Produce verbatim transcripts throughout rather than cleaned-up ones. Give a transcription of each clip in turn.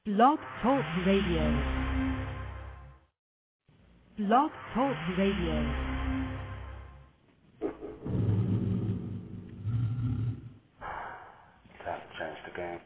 Blog Talk Radio. Blog Talk Radio. Time to change the game.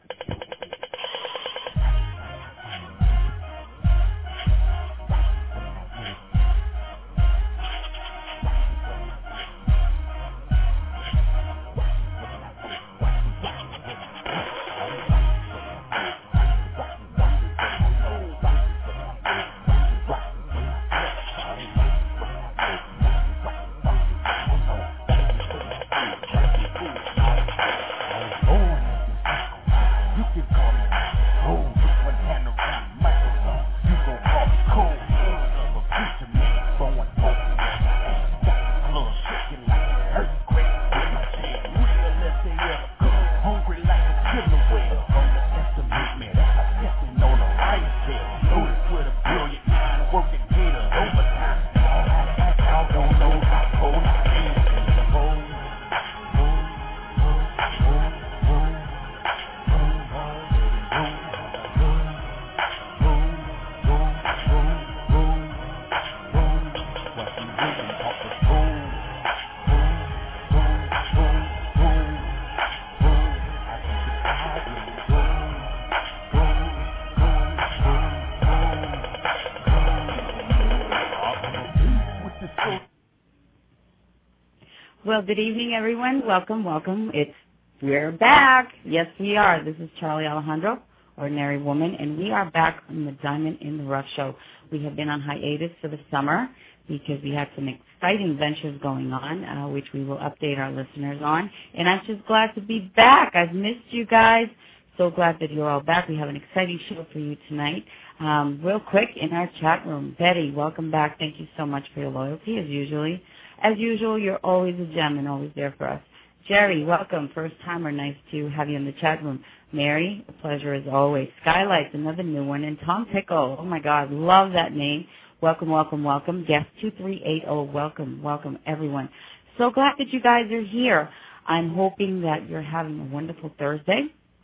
Well, good evening, everyone. Welcome, welcome. It's we're back. Yes, we are. This is Charlie Alejandro, Ordinary Woman, and we are back on the Diamond in the Rough show. We have been on hiatus for the summer because we had some exciting ventures going on, uh, which we will update our listeners on. And I'm just glad to be back. I've missed you guys. So glad that you're all back. We have an exciting show for you tonight. Um, real quick, in our chat room, Betty, welcome back. Thank you so much for your loyalty, as usually. As usual, you're always a gem and always there for us. Jerry, welcome. First timer, nice to have you in the chat room. Mary, a pleasure as always. Skylights, another new one. And Tom Pickle, oh my God, love that name. Welcome, welcome, welcome. Guest two three eight zero, welcome, welcome everyone. So glad that you guys are here. I'm hoping that you're having a wonderful Thursday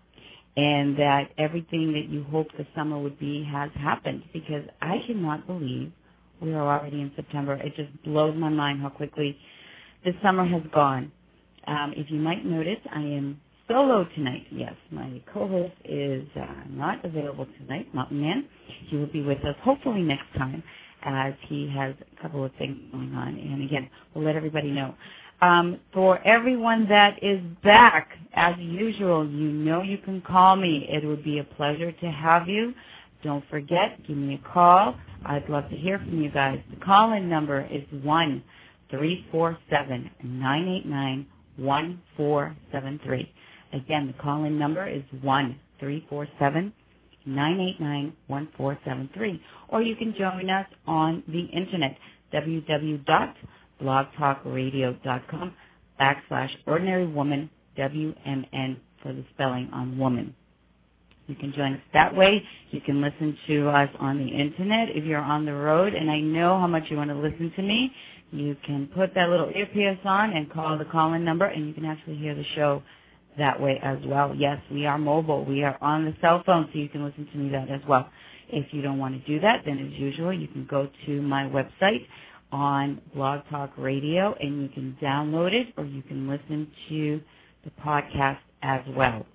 and that everything that you hoped the summer would be has happened, because I cannot believe we are already in September. It just blows my mind how quickly the summer has gone. Um, if you might notice, I am solo tonight. Yes, my co-host is uh, not available tonight, Mountain Man. He will be with us hopefully next time, as he has a couple of things going on. And again, we'll let everybody know. Um, for everyone that is back, as usual, you know you can call me. It would be a pleasure to have you. Don't forget, give me a call. I'd love to hear from you guys. The call-in number is one three four seven, nine eight nine, one four seven three. Again, the call-in number is one three four seven, nine eight nine, one four seven three. Or you can join us on the internet, w w w dot blog talk radio dot com backslash ordinary woman, W M N for the spelling on woman. You can join us that way. You can listen to us on the internet if you're on the road, and I know how much you want to listen to me. You can put that little earpiece on and call the call-in number, and you can actually hear the show that way as well. Yes, we are mobile. We are on the cell phone, so you can listen to me that as well. If you don't want to do that, then as usual, you can go to my website on Blog Talk Radio, and you can download it, or you can listen to the podcast as well.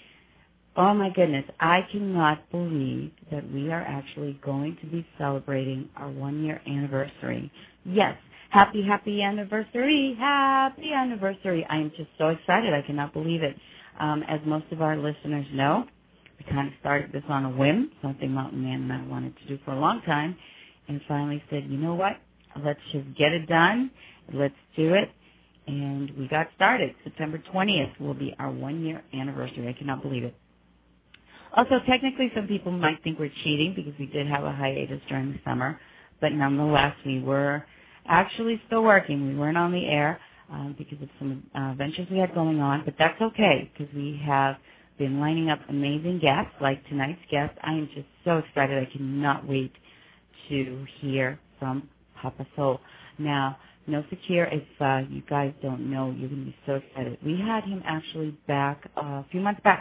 Oh my goodness, I cannot believe that we are actually going to be celebrating our one-year anniversary. Yes, happy, happy anniversary, happy anniversary. I am just so excited. I cannot believe it. Um, as most of our listeners know, we kind of started this on a whim, something Mountain Man and I wanted to do for a long time, and finally said, you know what, let's just get it done, let's do it, and we got started. September twentieth will be our one-year anniversary. I cannot believe it. Also, technically, some people might think we're cheating because we did have a hiatus during the summer, but nonetheless, we were actually still working. We weren't on the air um, because of some uh, ventures we had going on, but that's okay because we have been lining up amazing guests like tonight's guest. I am just so excited. I cannot wait to hear from Papa Soul. Now, No Fakir, if uh, you guys don't know, you're going to be so excited. We had him actually back uh, a few months back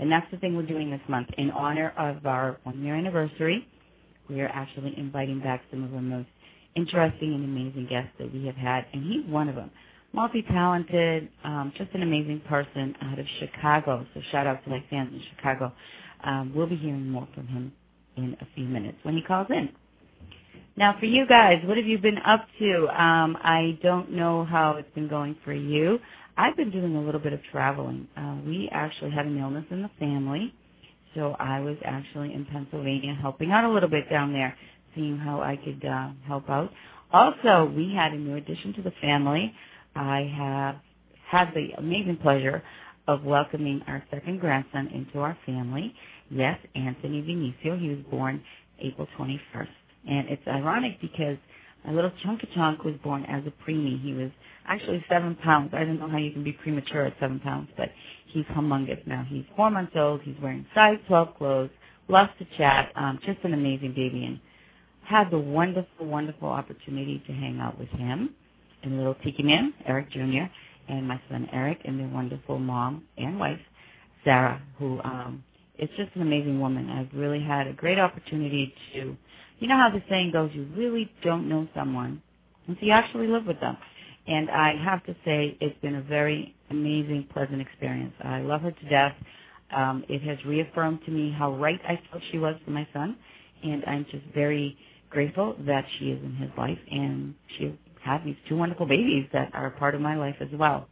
And that's the thing we're doing this month. In honor of our one-year anniversary, we are actually inviting back some of our most interesting and amazing guests that we have had, and he's one of them. Multi-talented, um, just an amazing person out of Chicago. So shout out to my fans in Chicago. Um, we'll be hearing more from him in a few minutes when he calls in. Now, for you guys, what have you been up to? Um, I don't know how it's been going for you. I've been doing a little bit of traveling. Uh, we actually had an illness in the family, so I was actually in Pennsylvania helping out a little bit down there, seeing how I could uh, help out. Also, we had a new addition to the family. I have had the amazing pleasure of welcoming our second grandson into our family. Yes, Anthony Vinicio. He was born April twenty-first. And it's ironic because my little Chunka Chunk was born as a preemie. He was actually seven pounds. I don't know how you can be premature at seven pounds, but he's humongous now. He's four months old. He's wearing size twelve clothes, loves to chat, um, just an amazing baby. And had the wonderful, wonderful opportunity to hang out with him and little Tiki Man, Eric Junior, and my son Eric, and their wonderful mom and wife, Sarah, who um, is just an amazing woman. I've really had a great opportunity to, you know how the saying goes, you really don't know someone until you actually live with them. And I have to say it's been a very amazing, pleasant experience. I love her to death. Um, it has reaffirmed to me how right I felt she was for my son, and I'm just very grateful that she is in his life, and she had these two wonderful babies that are a part of my life as well.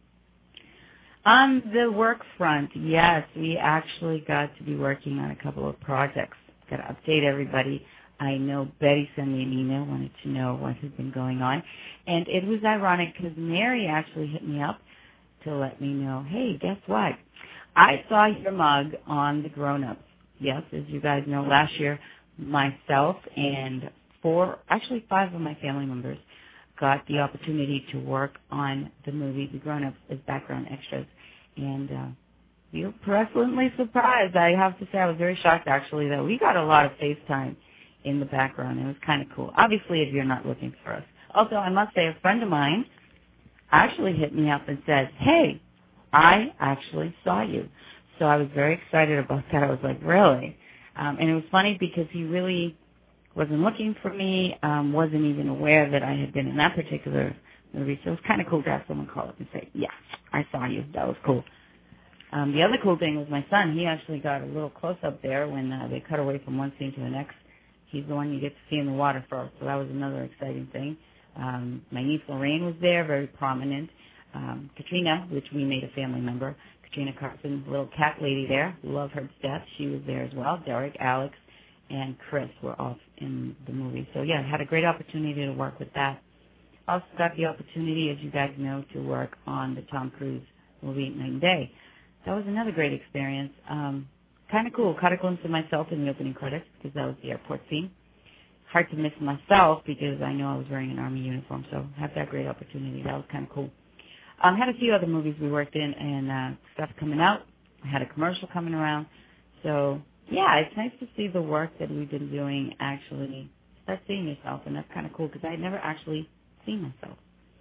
On the work front, yes, we actually got to be working on a couple of projects. Got to update everybody. I know Betty sent me an email, wanted to know what has been going on. And it was ironic because Mary actually hit me up to let me know, hey, guess what? I saw your mug on the Grown-Ups. Yes, as you guys know, last year, myself and four, actually five of my family members got the opportunity to work on the movie The Grown-Ups as background extras. And uh, we were pleasantly surprised. I have to say I was very shocked, actually, that we got a lot of FaceTime in the background. It was kind of cool. Obviously, if you're not looking for us. Also, I must say, a friend of mine actually hit me up and said, hey, I actually saw you. So I was very excited about that. I was like, really? Um, and it was funny because he really wasn't looking for me, um, wasn't even aware that I had been in that particular movie. So it was kind of cool to have someone call up and say, yeah, I saw you. That was cool. Um, the other cool thing was my son. He actually got a little close-up there when uh, they cut away from one scene to the next. He's the one you get to see in the water first, so that was another exciting thing. Um, my niece Lorraine was there, very prominent. Um, Katrina, which we made a family member, Katrina Carson, little cat lady there, love her to death. She was there as well. Derek, Alex, and Chris were off in the movie. So, yeah, I had a great opportunity to work with that. Also got the opportunity, as you guys know, to work on the Tom Cruise movie, Night and Day. That was another great experience. Um, kind of cool. Caught a glimpse of myself in the opening credits because that was the airport scene. Hard to miss myself because I know I was wearing an Army uniform, so had that great opportunity. That was kind of cool. Um, had a few other movies we worked in and uh, stuff coming out. I had a commercial coming around. So, yeah, it's nice to see the work that we've been doing actually start seeing yourself, and that's kind of cool because I had never actually seen myself.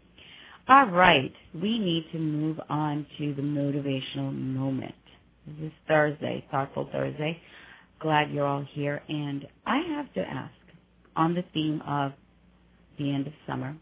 All right, we need to move on to the motivational moment. This is Thursday, Thoughtful Thursday. Glad you're all here. And I have to ask, on the theme of the end of summer,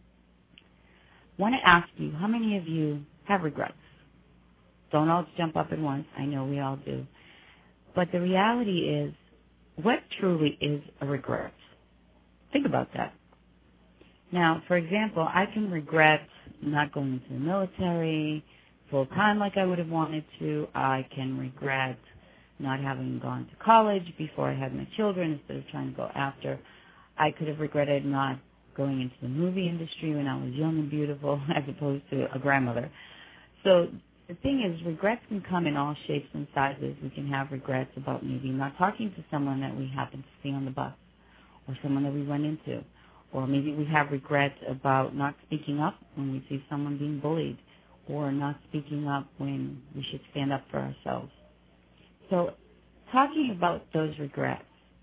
want to ask you, how many of you have regrets? Don't all jump up at once. I know we all do. But the reality is, what truly is a regret? Think about that. Now, for example, I can regret not going into the military full time like I would have wanted to. I can regret not having gone to college before I had my children instead of trying to go after. I could have regretted not going into the movie industry when I was young and beautiful as opposed to a grandmother. So the thing is, regrets can come in all shapes and sizes. We can have regrets about maybe not talking to someone that we happen to see on the bus or someone that we run into. Or maybe we have regrets about not speaking up when we see someone being bullied, or not speaking up when we should stand up for ourselves. So talking about those regrets,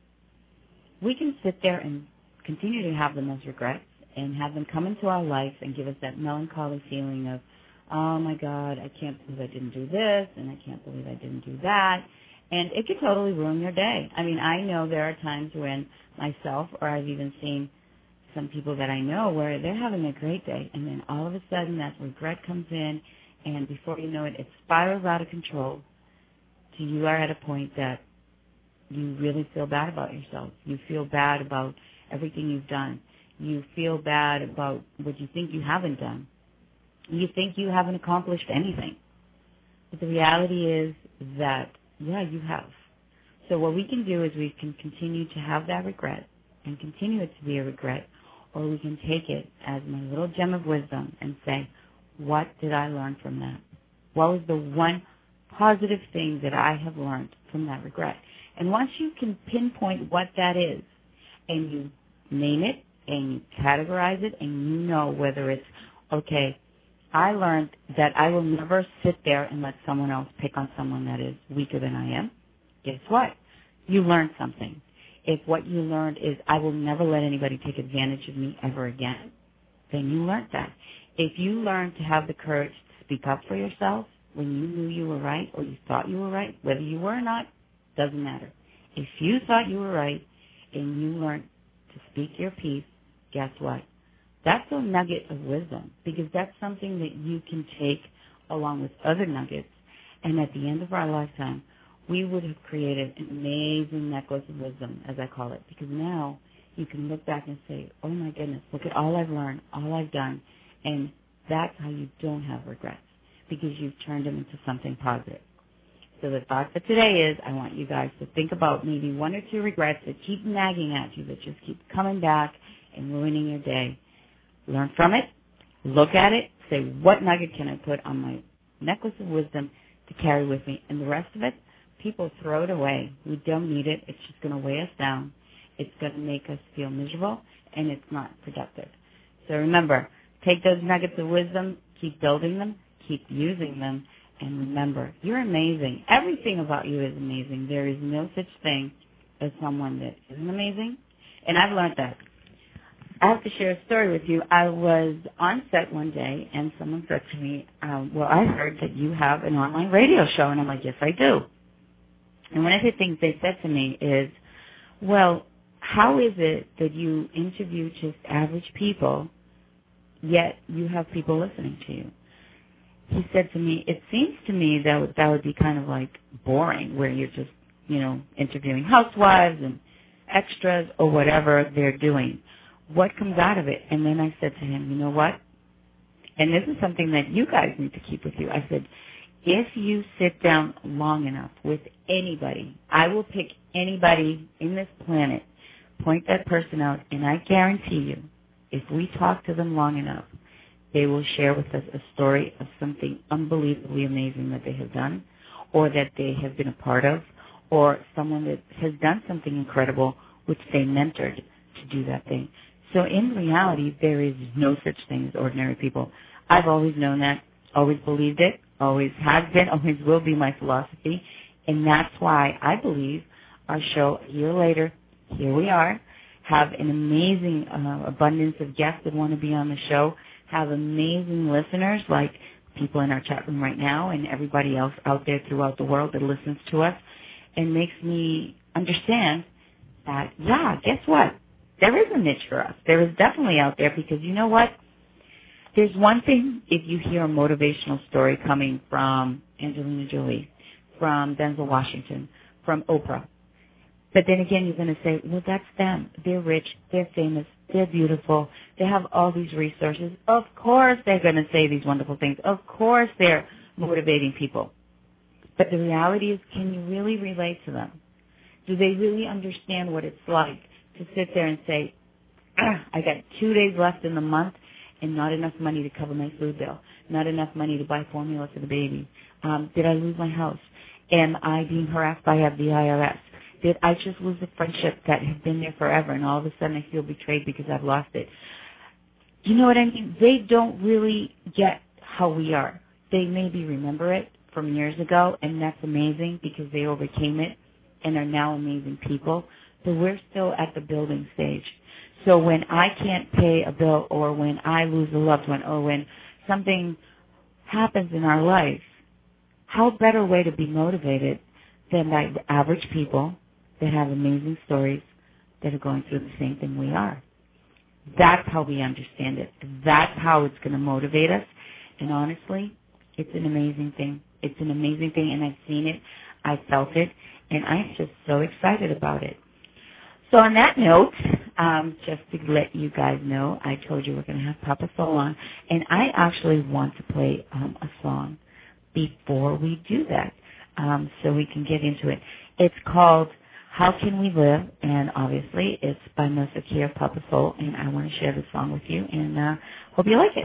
we can sit there and continue to have them as regrets and have them come into our life and give us that melancholy feeling of, oh my God, I can't believe I didn't do this, and I can't believe I didn't do that. And it could totally ruin your day. I mean, I know there are times when myself, or I've even seen some people that I know where they're having a great day, and then all of a sudden that regret comes in, and before you know it, it spirals out of control till you are at a point that you really feel bad about yourself. You feel bad about everything you've done. You feel bad about what you think you haven't done. You think you haven't accomplished anything. But the reality is that, yeah, you have. So what we can do is we can continue to have that regret and continue it to be a regret, or we can take it as my little gem of wisdom and say, what did I learn from that? What was the one positive thing that I have learned from that regret? And once you can pinpoint what that is, and you name it, and you categorize it, and you know whether it's, okay, I learned that I will never sit there and let someone else pick on someone that is weaker than I am. Guess what? You learned something. If what you learned is I will never let anybody take advantage of me ever again, then you learned that. If you learned to have the courage to speak up for yourself when you knew you were right or you thought you were right, whether you were or not, doesn't matter. If you thought you were right and you learned to speak your piece, guess what? That's a nugget of wisdom, because that's something that you can take along with other nuggets, and at the end of our lifetime, we would have created an amazing necklace of wisdom, as I call it, because now you can look back and say, oh my goodness, look at all I've learned, all I've done, and that's how you don't have regrets, because you've turned them into something positive. So the thought for today is I want you guys to think about maybe one or two regrets that keep nagging at you, that just keep coming back and ruining your day. Learn from it, look at it, say, what nugget can I put on my necklace of wisdom to carry with me? And the rest of it, people throw it away. We don't need it. It's just going to weigh us down. It's going to make us feel miserable, and it's not productive. So remember, take those nuggets of wisdom, keep building them, keep using them, and remember, you're amazing. Everything about you is amazing. There is no such thing as someone that isn't amazing, and I've learned that. I have to share a story with you. I was on set one day, and someone said to me, um, well, I heard that you have an online radio show. And I'm like, yes, I do. And one of the things they said to me is, well, how is it that you interview just average people, yet you have people listening to you? He said to me, it seems to me that that would be kind of like boring, where you're just, you know, interviewing housewives and extras or whatever they're doing. What comes out of it? And then I said to him, you know what? And this is something that you guys need to keep with you. I said, if you sit down long enough with anybody, I will pick anybody in this planet, point that person out, and I guarantee you, if we talk to them long enough, they will share with us a story of something unbelievably amazing that they have done, or that they have been a part of, or someone that has done something incredible which they mentored to do that thing. So in reality, there is no such thing as ordinary people. I've always known that, always believed it, always has been, always will be my philosophy, and that's why I believe our show, a year later, here we are, have an amazing uh, abundance of guests that want to be on the show, have amazing listeners like people in our chat room right now and everybody else out there throughout the world that listens to us, and makes me understand that, yeah, guess what? There is a niche for us. There is definitely out there, because you know what? There's one thing if you hear a motivational story coming from Angelina Jolie, from Denzel Washington, from Oprah. But then again, you're going to say, well, that's them. They're rich. They're famous. They're beautiful. They have all these resources. Of course they're going to say these wonderful things. Of course they're motivating people. But the reality is, can you really relate to them? Do they really understand what it's like to sit there and say, ah, I got two days left in the month and not enough money to cover my food bill, not enough money to buy formula for the baby. Um, did I lose my house? Am I being harassed by the I R S? Did I just lose a friendship that has been there forever, and all of a sudden I feel betrayed because I've lost it? You know what I mean? They don't really get how we are. They maybe remember it from years ago, and that's amazing because they overcame it and are now amazing people. But we're still at the building stage. So when I can't pay a bill, or when I lose a loved one, or when something happens in our life, how better way to be motivated than by average people that have amazing stories that are going through the same thing we are. That's how we understand it. That's how it's going to motivate us. And honestly, it's an amazing thing. It's an amazing thing, and I've seen it. I felt it, and I'm just so excited about it. So on that note, um, just to let you guys know, I told you we're going to have Papa Soul on, and I actually want to play um, a song before we do that, um, so we can get into it. It's called How Can We Live, and obviously it's by Masakir of Papa Soul, and I want to share the song with you, and uh, hope you like it.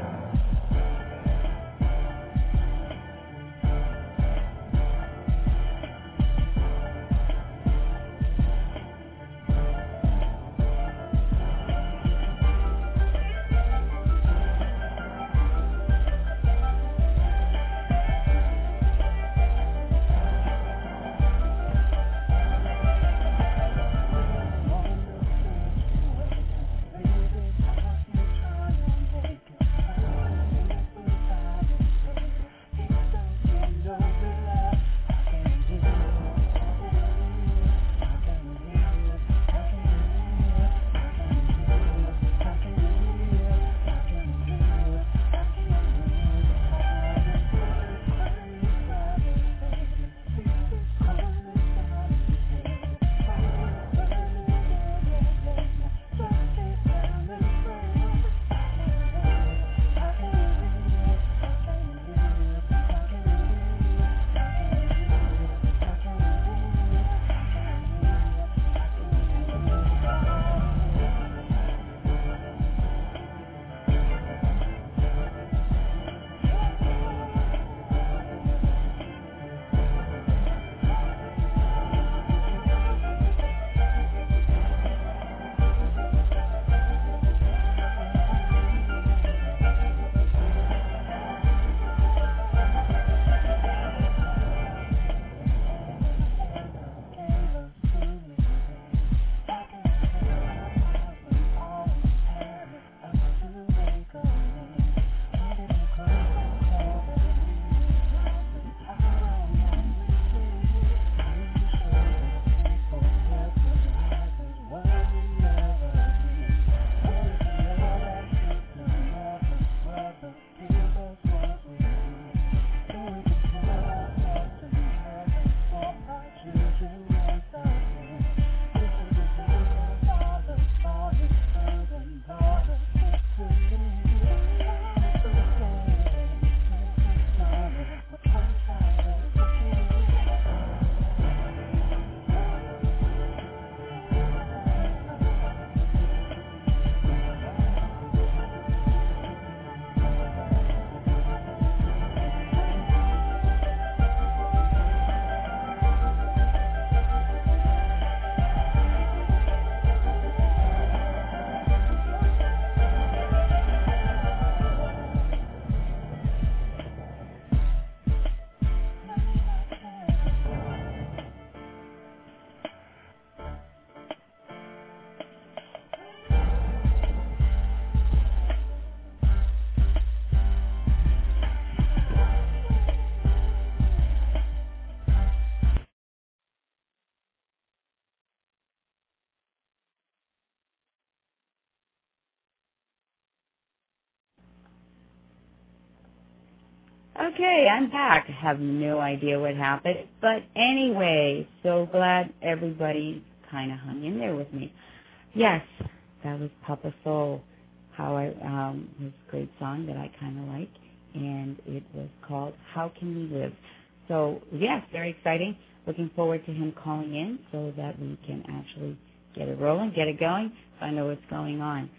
Okay, I'm back. I have no idea what happened. But anyway, so glad everybody kind of hung in there with me. Yes, that was Papa Soul, how I, um, his great song that I kind of like, and it was called How Can We Live? So, yes, very exciting. Looking forward to him calling in so that we can actually get it rolling, get it going, find out what's going on.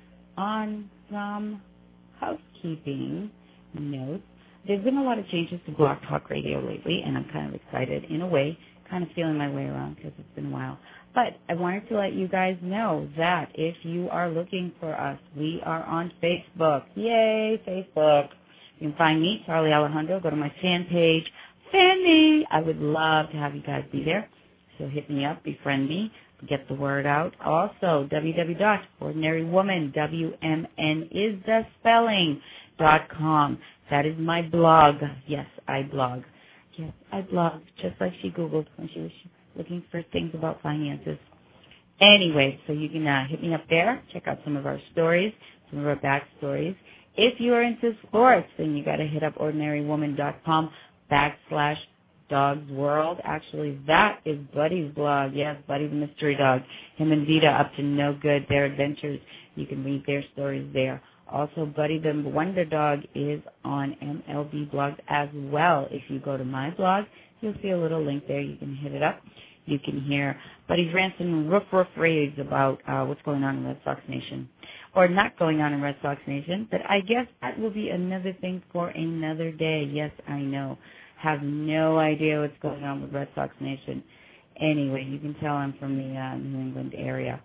On some housekeeping notes, there's been a lot of changes to Blog Talk Radio lately, and I'm kind of excited in a way, kind of feeling my way around because it's been a while. But I wanted to let you guys know that if you are looking for us, we are on Facebook. Yay, Facebook. You can find me, Charlie Alejandro. Go to my fan page. Fan me. I would love to have you guys be there. So hit me up, befriend me, get the word out. Also, w w w dot ordinary woman, W M N is the spelling, dot com. That is my blog. Yes, I blog. Yes, I blog, just like she Googled when she was looking for things about finances. Anyway, so you can uh, hit me up there, check out some of our stories, some of our backstories. If you are into sports, then you got to hit up ordinarywoman.com backslash Dog's World. Actually, that is Buddy's blog. Yes, Buddy the mystery dog. Him and Vita up to no good, their adventures. You can read their stories there. Also, Buddy the Wonder Dog is on M L B blogs as well. If you go to my blog, you'll see a little link there. You can hit it up. You can hear Buddy's rants and roof roof raves about uh, what's going on in Red Sox Nation. Or not going on in Red Sox Nation, but I guess that will be another thing for another day. Yes, I know. Have no idea what's going on with Red Sox Nation. Anyway, you can tell I'm from the uh, New England area.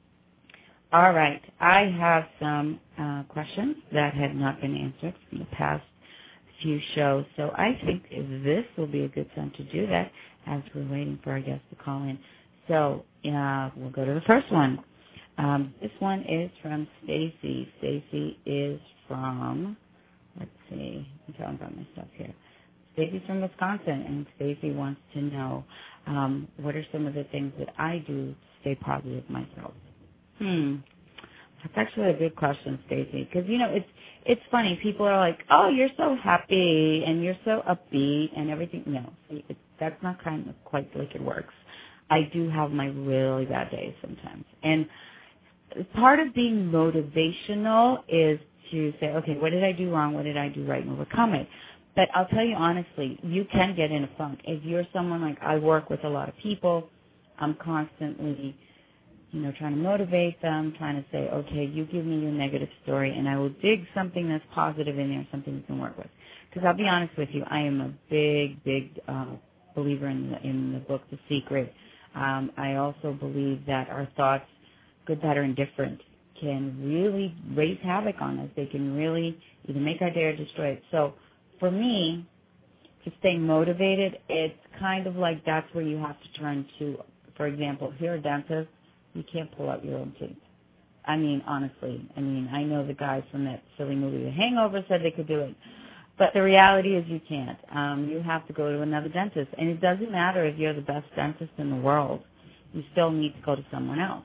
All right, I have some uh, questions that have not been answered from the past few shows, so I think this will be a good time to do that as we're waiting for our guests to call in. So uh, we'll go to the first one. Um, this one is from Stacy. Stacy is from, let's see, I'm talking about my stuff here. Stacy's from Wisconsin, and Stacy wants to know um, what are some of the things that I do to stay positive myself. Hmm. That's actually a good question, Stacy, because, you know, it's it's funny. People are like, oh, you're so happy, and you're so upbeat, and everything. No, see, it's, that's not kind of quite like it works. I do have my really bad days sometimes. And part of being motivational is to say, okay, what did I do wrong? What did I do right? And overcome it. But I'll tell you honestly, you can get in a funk. If you're someone like I work with a lot of people, I'm constantly, you know, trying to motivate them, trying to say, okay, you give me your negative story, and I will dig something that's positive in there, something you can work with. Because I'll be honest with you, I am a big, big uh, believer in the, in the book, The Secret. Um, I also believe that our thoughts, good, bad, or indifferent, can really raise havoc on us. They can really either make our day or destroy it. So for me, to stay motivated, it's kind of like that's where you have to turn to. For example, if you're a dentist, you can't pull out your own teeth. I mean, honestly, I mean, I know the guys from that silly movie, The Hangover, said they could do it. But the reality is you can't. Um, you have to go to another dentist. And it doesn't matter if you're the best dentist in the world. You still need to go to someone else.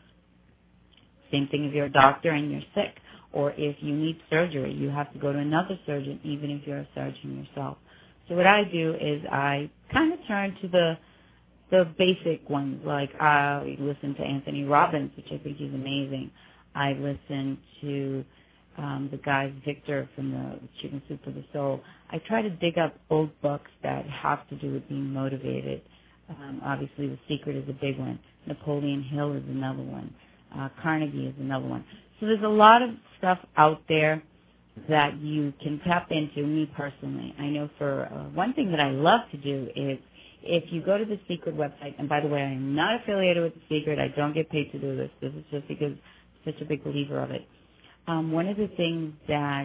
Same thing if you're a doctor and you're sick. Or if you need surgery, you have to go to another surgeon, even if you're a surgeon yourself. So what I do is I kind of turn to the the basic ones, like I listen to Anthony Robbins, which I think is amazing. I listen to um, the guy Victor from the Chicken Soup for the Soul. I try to dig up old books that have to do with being motivated. Um, obviously, The Secret is a big one. Napoleon Hill is another one. Uh, Carnegie is another one. So there's a lot of stuff out there that you can tap into. Me personally, I know for uh, one thing that I love to do is if you go to the Secret website, and by the way, I am not affiliated with the Secret. I don't get paid to do this. This is just because I'm such a big believer of it. Um, one of the things that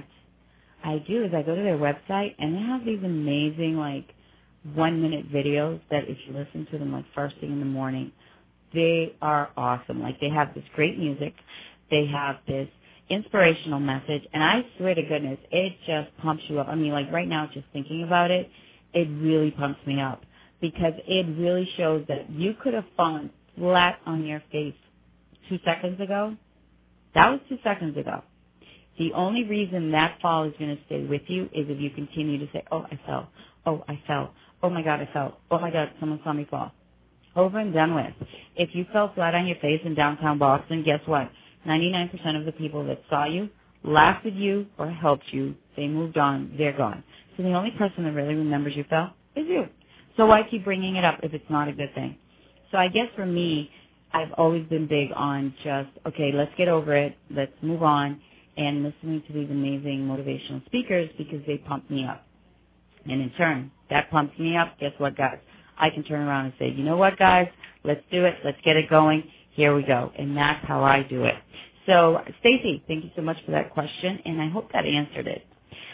I do is I go to their website, and they have these amazing, like, one-minute videos that if you listen to them, like, first thing in the morning, they are awesome. Like, they have this great music. They have this inspirational message, and I swear to goodness, it just pumps you up. I mean, like, right now, just thinking about it, it really pumps me up because it really shows that you could have fallen flat on your face two seconds ago. That was two seconds ago. The only reason that fall is going to stay with you is if you continue to say, oh, I fell. Oh, I fell. Oh, my God, I fell. Oh, my God, someone saw me fall. Over and done with. If you fell flat on your face in downtown Boston, guess what? ninety-nine percent of the people that saw you, laughed at you, or helped you, they moved on, they're gone. So the only person that really remembers you fell is you. So why keep bringing it up if it's not a good thing? So I guess for me, I've always been big on just, okay, let's get over it, let's move on, and listening to these amazing motivational speakers because they pump me up. And in turn, that pumps me up. Guess what, guys? I can turn around and say, you know what, guys? Let's do it. Let's get it going. Here we go. And that's how I do it. So, Stacy, thank you so much for that question, and I hope that answered it.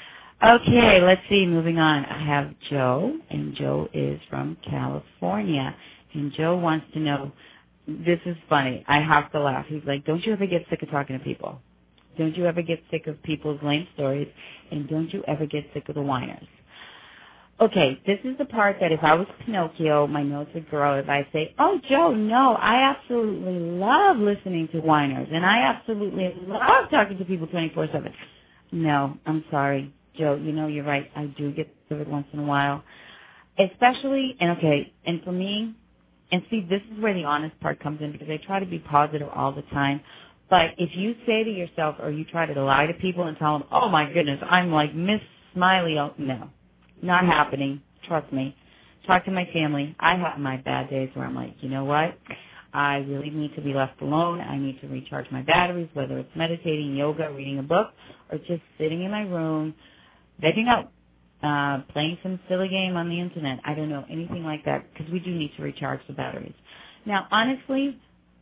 Okay, let's see. Moving on. I have Joe, and Joe is from California. And Joe wants to know, this is funny. I have to laugh. He's like, don't you ever get sick of talking to people? Don't you ever get sick of people's lame stories, and don't you ever get sick of the whiners. Okay, this is the part that if I was Pinocchio, my nose would grow if I say, oh, Joe, no, I absolutely love listening to whiners, and I absolutely love talking to people twenty-four seven. No, I'm sorry, Joe, you know you're right. I do get sick of it once in a while. Especially, and okay, and for me, and see, this is where the honest part comes in because I try to be positive all the time. But if you say to yourself or you try to lie to people and tell them, oh, my goodness, I'm like Miss Smiley, oh, no. Not happening. Trust me. Talk to my family. I have my bad days where I'm like, you know what? I really need to be left alone. I need to recharge my batteries, whether it's meditating, yoga, reading a book, or just sitting in my room, vegging out, uh, playing some silly game on the Internet. I don't know, anything like that, because we do need to recharge the batteries. Now, honestly,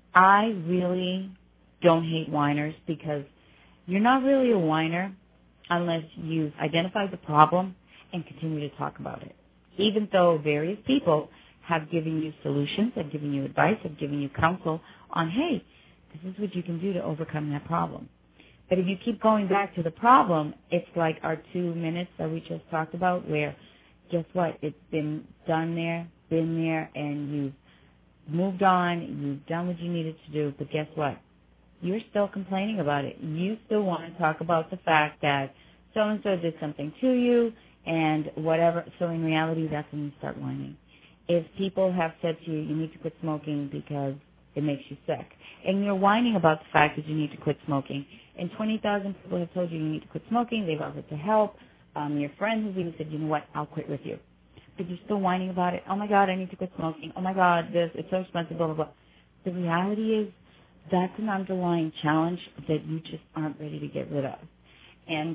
I really don't hate whiners because you're not really a whiner unless you've identified the problem and continue to talk about it. Even though various people have given you solutions, have given you advice, have given you counsel on, hey, this is what you can do to overcome that problem. But if you keep going back to the problem, it's like our two minutes that we just talked about where, guess what, it's been done there, been there, and you've moved on, you've done what you needed to do, but guess what? You're still complaining about it. You still want to talk about the fact that so-and-so did something to you, and whatever. So in reality, that's when you start whining. If people have said to you, you need to quit smoking because it makes you sick, and you're whining about the fact that you need to quit smoking, and twenty thousand people have told you you need to quit smoking, they've offered to help, um, your friend has even said, you know what, I'll quit with you. But you're still whining about it. Oh, my God, I need to quit smoking. Oh, my God, this, it's so expensive, blah, blah, blah. The reality is that's an underlying challenge that you just aren't ready to get rid of. And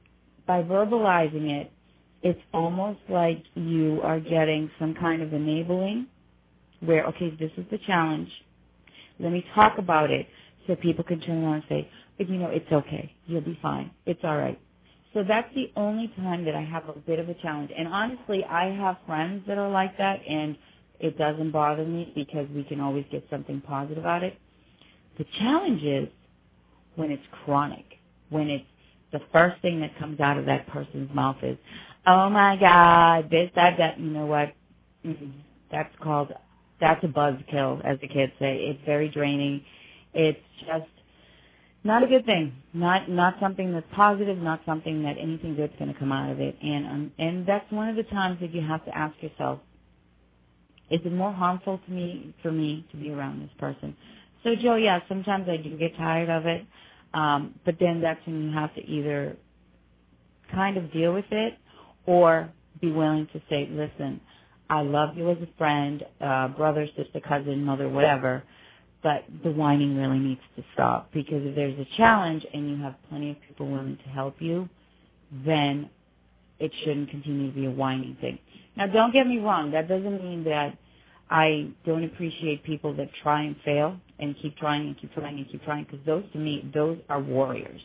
by verbalizing it, it's almost like you are getting some kind of enabling where, okay, this is the challenge. Let me talk about it so people can turn around and say, but, you know, it's okay. You'll be fine. It's all right. So that's the only time that I have a bit of a challenge. And honestly, I have friends that are like that, and it doesn't bother me because we can always get something positive out of it. The challenge is when it's chronic, when it's the first thing that comes out of that person's mouth is, oh, my God, this, that, that. You know what? Mm-mm. That's called, that's a buzzkill, as the kids say. It's very draining. It's just not a good thing. Not not something that's positive, not something that anything good's going to come out of it. And um, and that's one of the times that you have to ask yourself, is it more harmful to me, for me to be around this person? So, Joe, yeah, sometimes I do get tired of it. Um, but then that's when you have to either kind of deal with it or be willing to say, listen, I love you as a friend, uh, brother, sister, cousin, mother, whatever, but the whining really needs to stop, because if there's a challenge and you have plenty of people willing to help you, then it shouldn't continue to be a whining thing. Now, don't get me wrong. That doesn't mean that I don't appreciate people that try and fail and keep trying and keep trying and keep trying, because those, to me, those are warriors.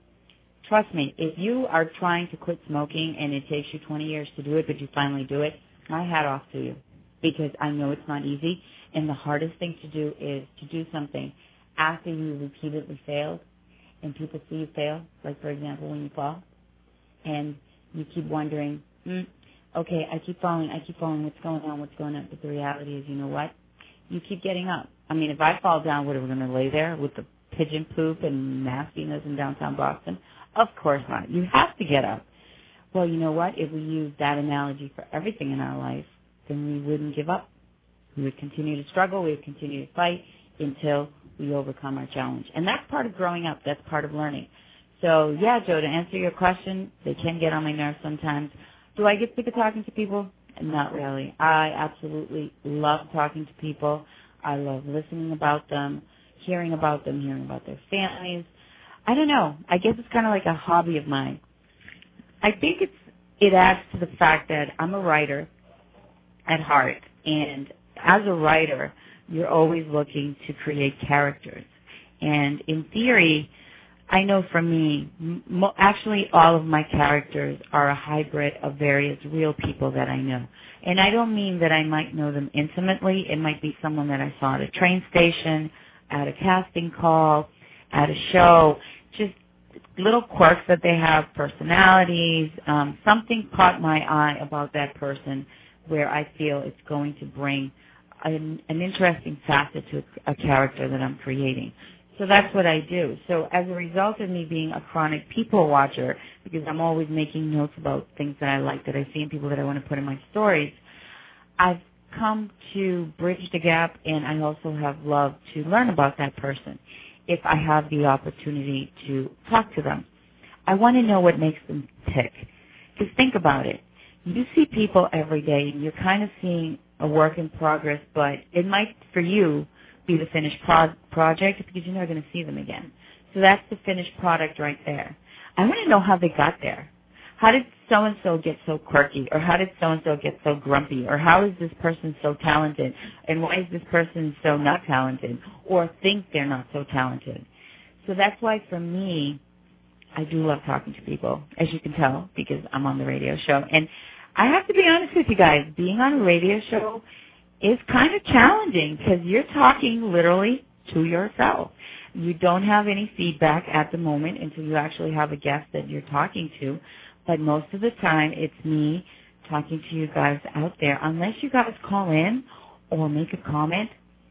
Trust me, if you are trying to quit smoking and it takes you twenty years to do it, but you finally do it, my hat off to you, because I know it's not easy, and the hardest thing to do is to do something after you repeatedly failed, and people see you fail, like, for example, when you fall, and you keep wondering, mm, okay, I keep falling, I keep falling, what's going on, what's going on, but the reality is, you know what? You keep getting up. I mean, if I fall down, what, are we going to lay there with the pigeon poop and nastiness in downtown Boston? Of course not. You have to get up. Well, you know what? If we use that analogy for everything in our life, then we wouldn't give up. We would continue to struggle. We would continue to fight until we overcome our challenge. And that's part of growing up. That's part of learning. So, yeah, Joe, to answer your question, they can get on my nerves sometimes. Do I get sick of talking to people? Not really. I absolutely love talking to people. I love listening about them, hearing about them, hearing about their families. I don't know. I guess it's kind of like a hobby of mine. I think it's it adds to the fact that I'm a writer at heart, and as a writer, you're always looking to create characters. And in theory, I know for me, mo- actually all of my characters are a hybrid of various real people that I know. And I don't mean that I might know them intimately. It might be someone that I saw at a train station, at a casting call, at a show, just little quirks that they have, personalities, um, something caught my eye about that person where I feel it's going to bring an, an interesting facet to a character that I'm creating. So that's what I do. So as a result of me being a chronic people watcher, because I'm always making notes about things that I like, that I see in people that I want to put in my stories, I've come to bridge the gap, and I also have loved to learn about that person if I have the opportunity to talk to them. I want to know what makes them tick. Because think about it. You see people every day, and you're kind of seeing a work in progress, but it might, for you, be the finished pro- project because you're never going to see them again. So that's the finished product right there. I want to know how they got there. How did so-and-so get so quirky? Or how did so-and-so get so grumpy? Or how is this person so talented? And why is this person so not talented? Or think they're not so talented? So that's why for me, I do love talking to people, as you can tell, because I'm on the radio show. And I have to be honest with you guys, being on a radio show is kind of challenging because you're talking literally to yourself. You don't have any feedback at the moment until you actually have a guest that you're talking to. But most of the time, it's me talking to you guys out there. Unless you guys call in or make a comment,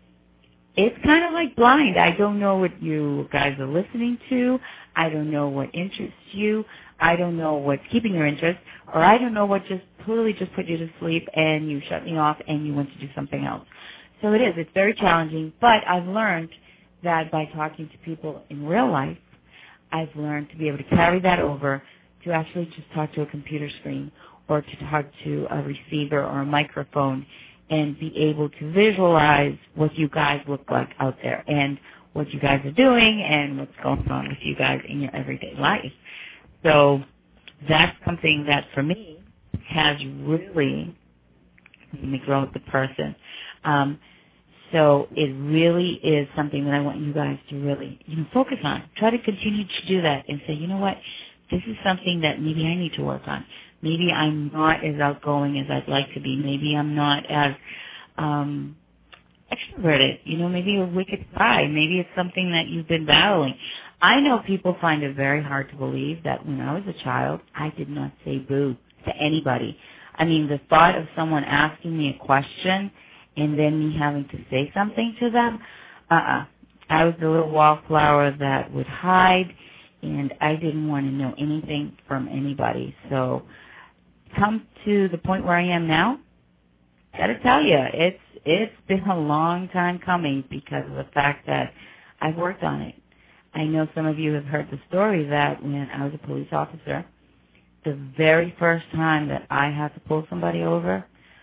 it's kind of like blind. I don't know what you guys are listening to. I don't know what interests you. I don't know what's keeping your interest. Or I don't know what just totally just put you to sleep and you shut me off and you went to do something else. So it is. It's very challenging. But I've learned that by talking to people in real life, I've learned to be able to carry that over to actually just talk to a computer screen or to talk to a receiver or a microphone and be able to visualize what you guys look like out there and what you guys are doing and what's going on with you guys in your everyday life. So that's something that, for me, has really made me grow as a person. Um, so it really is something that I want you guys to really, you know, focus on. Try to continue to do that and say, you know what, this is something that maybe I need to work on. Maybe I'm not as outgoing as I'd like to be. Maybe I'm not as um, extroverted. You know, maybe a wicked spy. Maybe it's something that you've been battling. I know people find it very hard to believe that when I was a child, I did not say boo to anybody. I mean, the thought of someone asking me a question and then me having to say something to them, uh-uh. I was the little wallflower that would hide, and I didn't want to know anything from anybody. So come to the point where I am now, got to tell you, it's it's been a long time coming because of the fact that I've worked on it. I know some of you have heard the story that when I was a police officer, the very first time that I had to pull somebody over,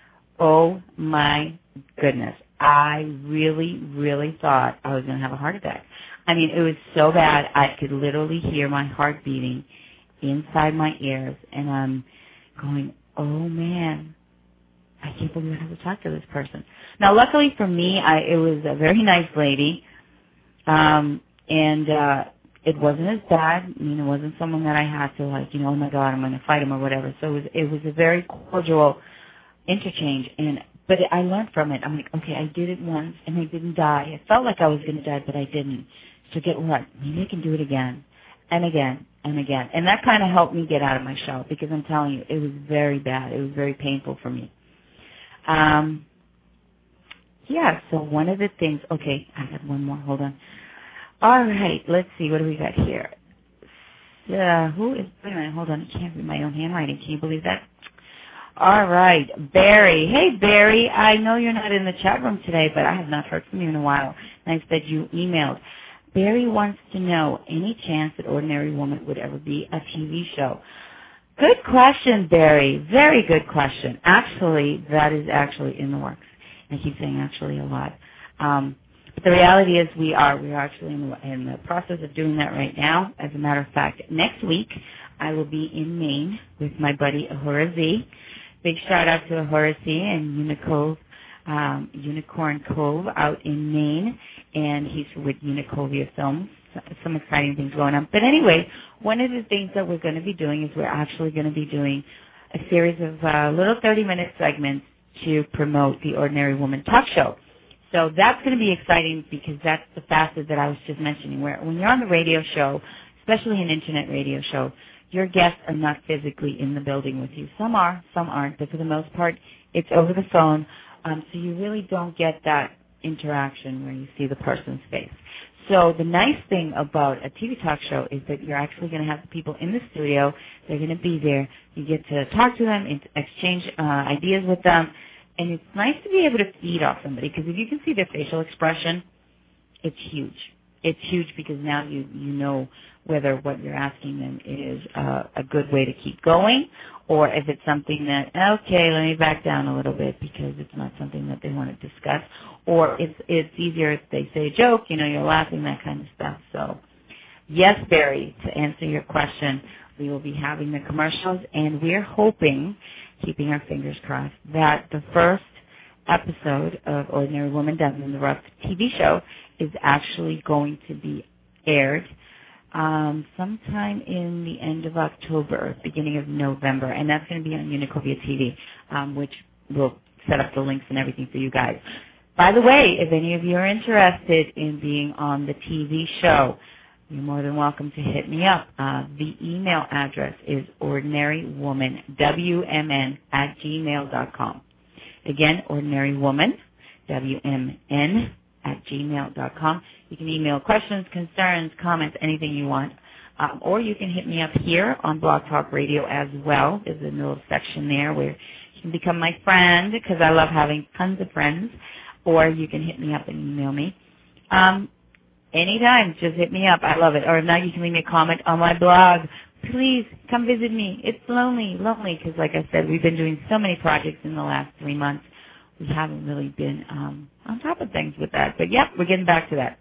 oh my goodness, I really, really thought I was going to have a heart attack. I mean, it was so bad I could literally hear my heart beating inside my ears, and I'm going, oh man, I can't believe I have to talk to this person. Now, luckily for me, I, it was a very nice lady, um, and uh, it wasn't as bad. I mean, it wasn't someone that I had to, like, you know, oh my God, I'm going to fight him or whatever. So it was, it was a very cordial interchange, and but I learned from it. I'm like, okay, I did it once, and I didn't die. I felt like I was going to die, but I didn't. So get what? Maybe I can do it again, and again, and again. And that kind of helped me get out of my shell, because I'm telling you, it was very bad. It was very painful for me. Um, yeah, so one of the things, okay, I got one more. Hold on. All right, let's see. What do we got here? Uh, who is, wait a minute, hold on. I can't read my own handwriting. Can you believe that? All right, Barry. Hey, Barry, I know you're not in the chat room today, but I have not heard from you in a while. Nice that you emailed. Barry wants to know, any chance that Ordinary Woman would ever be a T V show? Good question, Barry. Very good question. Actually, that is actually in the works. I keep saying actually a lot. Um, but the reality is we are. We are actually in the, in the process of doing that right now. As a matter of fact, next week I will be in Maine with my buddy Ahura Z. Big shout out to Ahura Z and Unicove, um, Unicorn Cove out in Maine, and he's with Unicovia Films. Some exciting things going on. But anyway, one of the things that we're going to be doing is we're actually going to be doing a series of uh, little thirty-minute segments to promote the Ordinary Woman talk show. So that's going to be exciting because that's the facet that I was just mentioning, where when you're on the radio show, especially an internet radio show, your guests are not physically in the building with you. Some are, some aren't, but for the most part, it's over the phone, um, so you really don't get that interaction where you see the person's face. So the nice thing about a T V talk show is that you're actually going to have the people in the studio. They're going to be there. You get to talk to them, exchange uh, ideas with them, and it's nice to be able to feed off somebody, because if you can see their facial expression, it's huge. It's huge because now you, you know whether what you're asking them is uh, a good way to keep going, or if it's something that, okay, let me back down a little bit because it's not something that they want to discuss, or it's it's easier if they say a joke, you know, you're laughing, that kind of stuff. So, yes, Barry, to answer your question, we will be having the commercials, and we're hoping, keeping our fingers crossed, that the first episode of Ordinary Woman Down in the Rough T V show is actually going to be aired um, sometime in the end of October, beginning of November, and that's going to be on Unicovia T V, um, which will set up the links and everything for you guys. By the way, if any of you are interested in being on the T V show, you're more than welcome to hit me up. Uh, the email address is ordinarywoman, W M N, at gmail dot com. Again, ordinarywoman, W M N, at gmail dot com. You can email questions, concerns, comments, anything you want. Um, or you can hit me up here on Blog Talk Radio as well. There's a little section there where you can become my friend, because I love having tons of friends. Or you can hit me up and email me. Um, anytime, just hit me up. I love it. Or if not, you can leave me a comment on my blog. Please come visit me. It's lonely, lonely, because like I said, we've been doing so many projects in the last three months. We haven't really been um, on top of things with that. But, yep, we're getting back to that.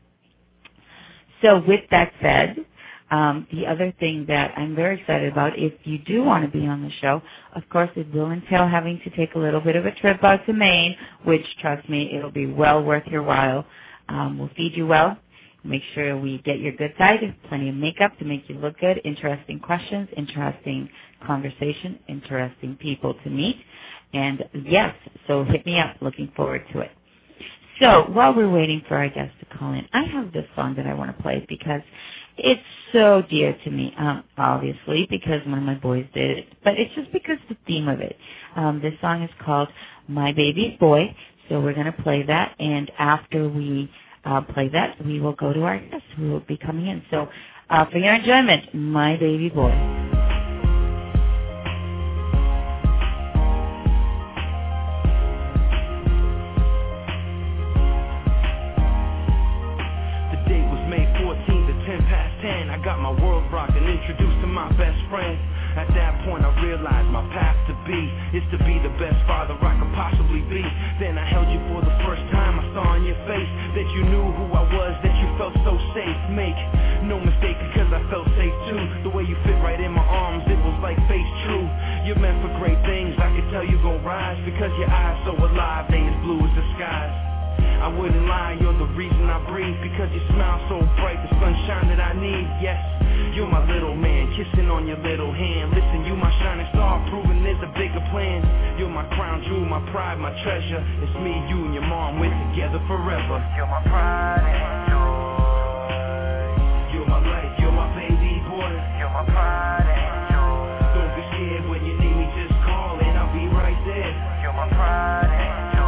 So with that said, um, the other thing that I'm very excited about, if you do want to be on the show, of course it will entail having to take a little bit of a trip out to Maine, which, trust me, it'll be well worth your while. Um, we'll feed you well. Make sure we get your good side, plenty of makeup to make you look good, interesting questions, interesting conversation, interesting people to meet. And yes, so hit me up. Looking forward to it. So while we're waiting for our guests to call in, I have this song that I want to play because it's so dear to me, um, obviously, because one of my boys did it, but it's just because the theme of it. Um, this song is called My Baby's Boy, so we're going to play that, and after we uh, play that, we will go to our guests who will be coming in. So uh, for your enjoyment, My Baby Boy. I got my world rocked and introduced to my best friend. At that point I realized my path to be is to be the best father I could possibly be. Then I held you for the first time. I saw in your face that you knew who I was, that you felt so safe. Make no mistake, because I felt safe too. The way you fit right in my arms, it was like face true. You're meant for great things, I could tell you gon' rise, because your eyes so alive, they as blue as the skies. I wouldn't lie, you're the reason I breathe, because you smile so bright, the sunshine that I need. Yes, you're my little man, kissing on your little hand. Listen, you my shining star, proving there's a bigger plan. You're my crown jewel, my pride, my treasure. It's me, you, and your mom, we're together forever. You're my pride and joy. You're my life, you're my baby boy. You're my pride and joy. Don't be scared when you need me, just call and I'll be right there. You're my pride and joy.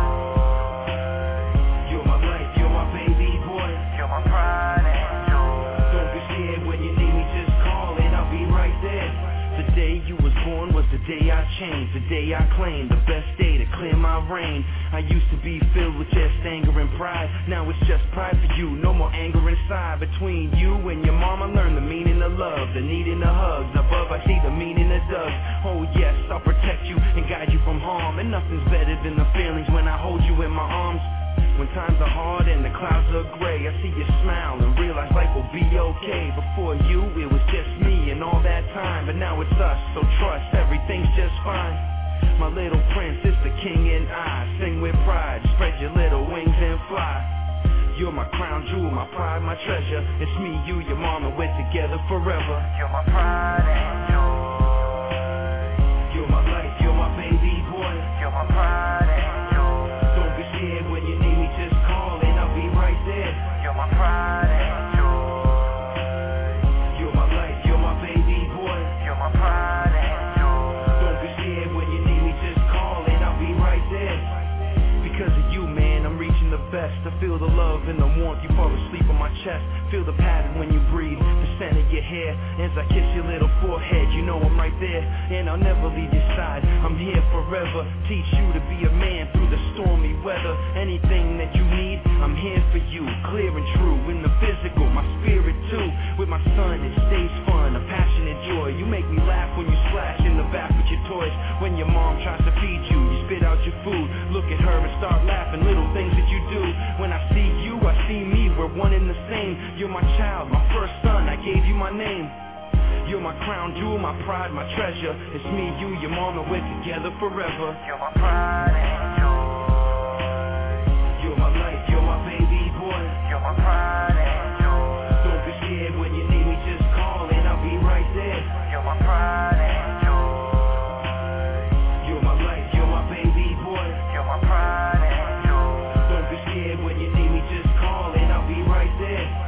The day you was born was the day I changed, the day I claimed, the best day to clear my reign. I used to be filled with just anger and pride, now it's just pride for you, no more anger inside. Between you and your mom I learned the meaning of love, the needing of hugs. Above I see the meaning of doves. Oh yes, I'll protect you and guide you from harm, and nothing's better than the feelings when I hold you in my arms. When times are hard and the clouds are gray, I see you smile and realize life will be okay. Before you, it was just me and all that time, but now it's us, so trust, everything's just fine. My little prince is the king and I sing with pride, spread your little wings and fly. You're my crown jewel, my pride, my treasure. It's me, you, your mom, and we're together forever. You're my pride and joy. You're my life, you're my baby boy. You're my pride and don't be scared when you need me, just call and I'll be right there. You're my pride and joy. You're my life, feel the love and the warmth, you fall asleep on my chest. Feel the pattern when you breathe, the scent of your hair. As I kiss your little forehead, you know I'm right there. And I'll never leave your side, I'm here forever. Teach you to be a man through the stormy weather. Anything that you need, I'm here for you. Clear and true, in the physical, my spirit too. With my son, it stays fun, a passionate joy. You make me laugh when you splash in the back with your toys. When your mom tries to feed you, you spit out your food. Look at her and start laughing, little things that you do. When I see you, I see me, we're one and the same. You're my child, my first son, I gave you my name. You're my crown jewel, my pride, my treasure. It's me, you, your mom, and we're together forever. You're my pride and joy. You're my life, you're my baby boy. You're my pride and joy. Don't be scared when you need me, just call and I'll be right there. You're my pride and joy. You're my life, you're my baby boy. You're my pride and joy. Don't be scared when you need me, just call and I'll be right there.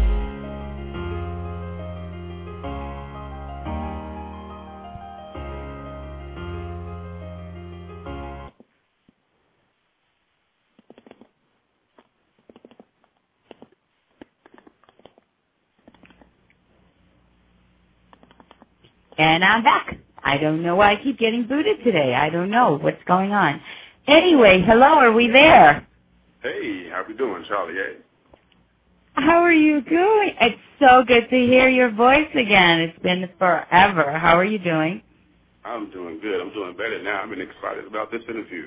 And I'm back. I don't know why I keep getting booted today. I don't know what's going on. Anyway, hello, are we there? Hey, how we doing, Charlie? Hey. How are you doing? It's so good to hear your voice again. It's been forever. How are you doing? I'm doing good. I'm doing better now. I've been excited about this interview.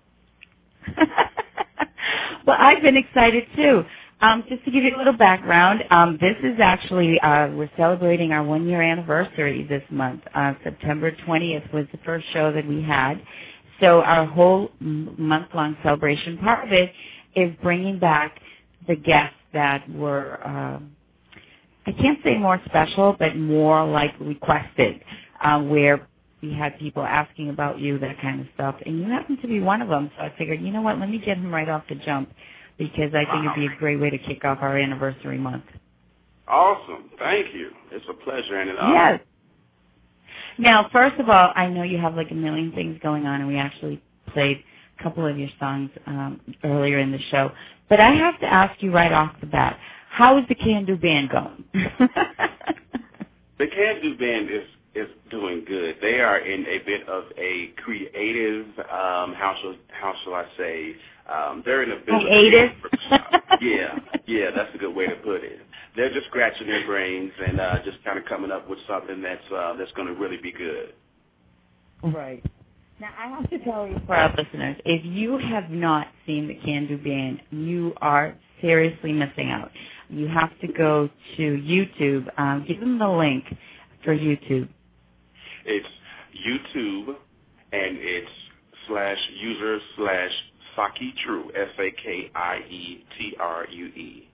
Well, I've been excited too. Um, just to give you a little background, um, this is actually, uh, we're celebrating our one-year anniversary this month. Uh, September twentieth was the first show that we had. So our whole m- month-long celebration, part of it is bringing back the guests that were, uh, I can't say more special, but more like requested, uh, where we had people asking about you, that kind of stuff. And you happen to be one of them, so I figured, you know what, let me get him right off the jump, because I think it'd be a great way to kick off our anniversary month. Awesome. Thank you. It's a pleasure and an honor. Yes. Now, first of all, I know you have like a million things going on, and we actually played a couple of your songs um, earlier in the show. But I have to ask you right off the bat, how is the Can Do Band going? The Can Do Band is is doing good. They are in a bit of a creative, um, how shall how shall I say? Um, they're in a bit creative. of a yeah, yeah, that's a good way to put it. They're just scratching their brains and uh, just kind of coming up with something that's uh, that's going to really be good. Right. Now, I have to tell you, for our listeners, if you have not seen the Can Do Band, you are seriously missing out. You have to go to YouTube. Um, give them the link for YouTube. It's YouTube, and it's slash user slash Saki True, S A K I E T R U E.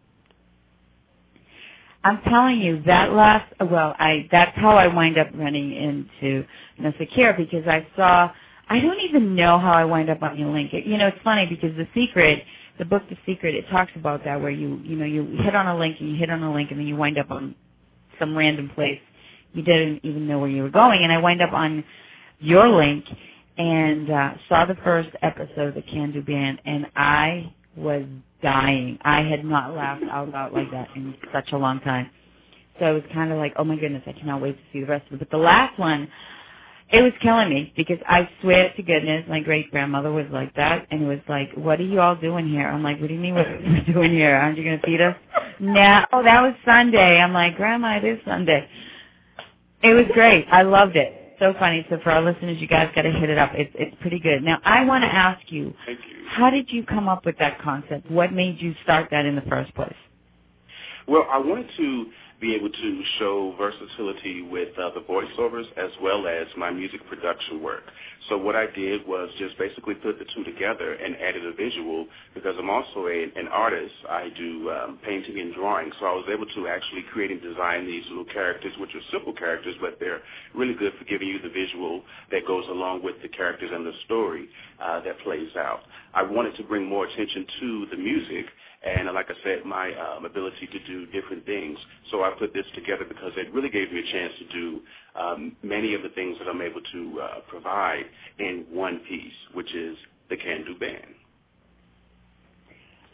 I'm telling you, that last, well, I that's how I wind up running into Nasakir, because I saw, I don't even know how I wind up on your link. It, you know, it's funny because The Secret, the book The Secret, it talks about that, where you, you know, you hit on a link and you hit on a link and then you wind up on some random place. You didn't even know where you were going, and I wind up on your link and uh, saw the first episode of the Can Do Band, and I was dying. I had not laughed out loud like that in such a long time. So I was kind of like, oh my goodness, I cannot wait to see the rest of it. But the last one, it was killing me, because I swear to goodness, my great-grandmother was like that, and it was like, what are you all doing here? I'm like, what do you mean what are you doing here? Aren't you going to feed us? No, oh, that was Sunday. I'm like, Grandma, it is Sunday. It was great. I loved it. So funny. So for our listeners, you guys got to hit it up. It's it's pretty good. Now, I want to ask you, Thank you. How did you come up with that concept? What made you start that in the first place? Well, I wanted to be able to show versatility with uh, the voiceovers as well as my music production work. So what I did was just basically put the two together and added a visual, because I'm also a, an artist. I do um, painting and drawing, so I was able to actually create and design these little characters, which are simple characters, but they're really good for giving you the visual that goes along with the characters and the story uh, that plays out. I wanted to bring more attention to the music, and like I said, my um, ability to do different things. So I put this together because it really gave me a chance to do um, many of the things that I'm able to uh, provide in one piece, which is the Can Do Band.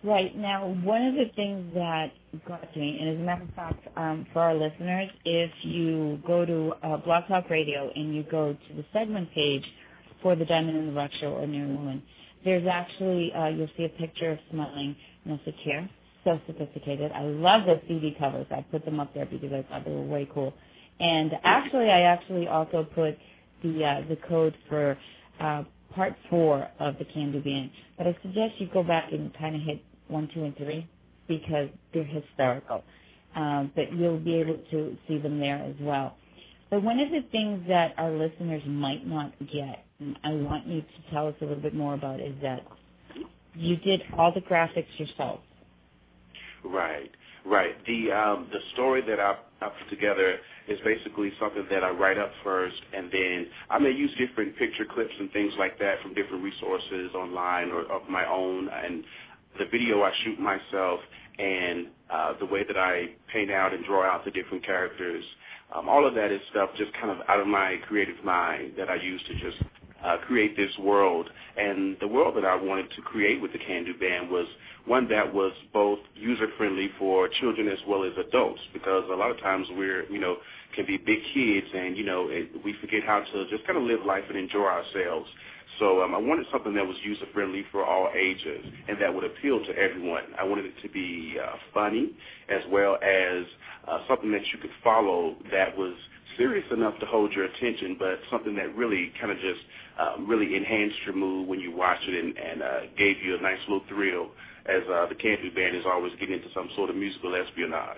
Right. Now, one of the things that got to me, and as a matter of fact, um, for our listeners, if you go to uh, Blog Talk Radio and you go to the segment page for the Diamond in the Rough Show, Ordinary Woman, there's actually, uh, you'll see a picture of smiling Nelsa Keir. So sophisticated. I love the C D covers. I put them up there because I thought they were way cool. And actually, I actually also put the uh, the code for uh, part four of the Can Do Band. But I suggest you go back and kind of hit one, two, and three because they're hysterical. Um, but you'll be able to see them there as well. But one of the things that our listeners might not get, and I want you to tell us a little bit more about, is that you did all the graphics yourself. Right, right. The um, the story that I, I put together is basically something that I write up first, and then I may use different picture clips and things like that from different resources online or of my own. And the video I shoot myself, and uh, the way that I paint out and draw out the different characters, um, all of that is stuff just kind of out of my creative mind that I use to just uh, create this world. And the world that I wanted to create with the Can Do Band was one that was both user-friendly for children as well as adults, because a lot of times we're, you know, can be big kids and, you know, it, we forget how to just kind of live life and enjoy ourselves. So um, I wanted something that was user-friendly for all ages and that would appeal to everyone. I wanted it to be uh, funny as well as uh, something that you could follow that was serious enough to hold your attention, but something that really kind of just um, really enhanced your mood when you watched it and, and uh, gave you a nice little thrill, as uh, the Can Do Band is always getting into some sort of musical espionage.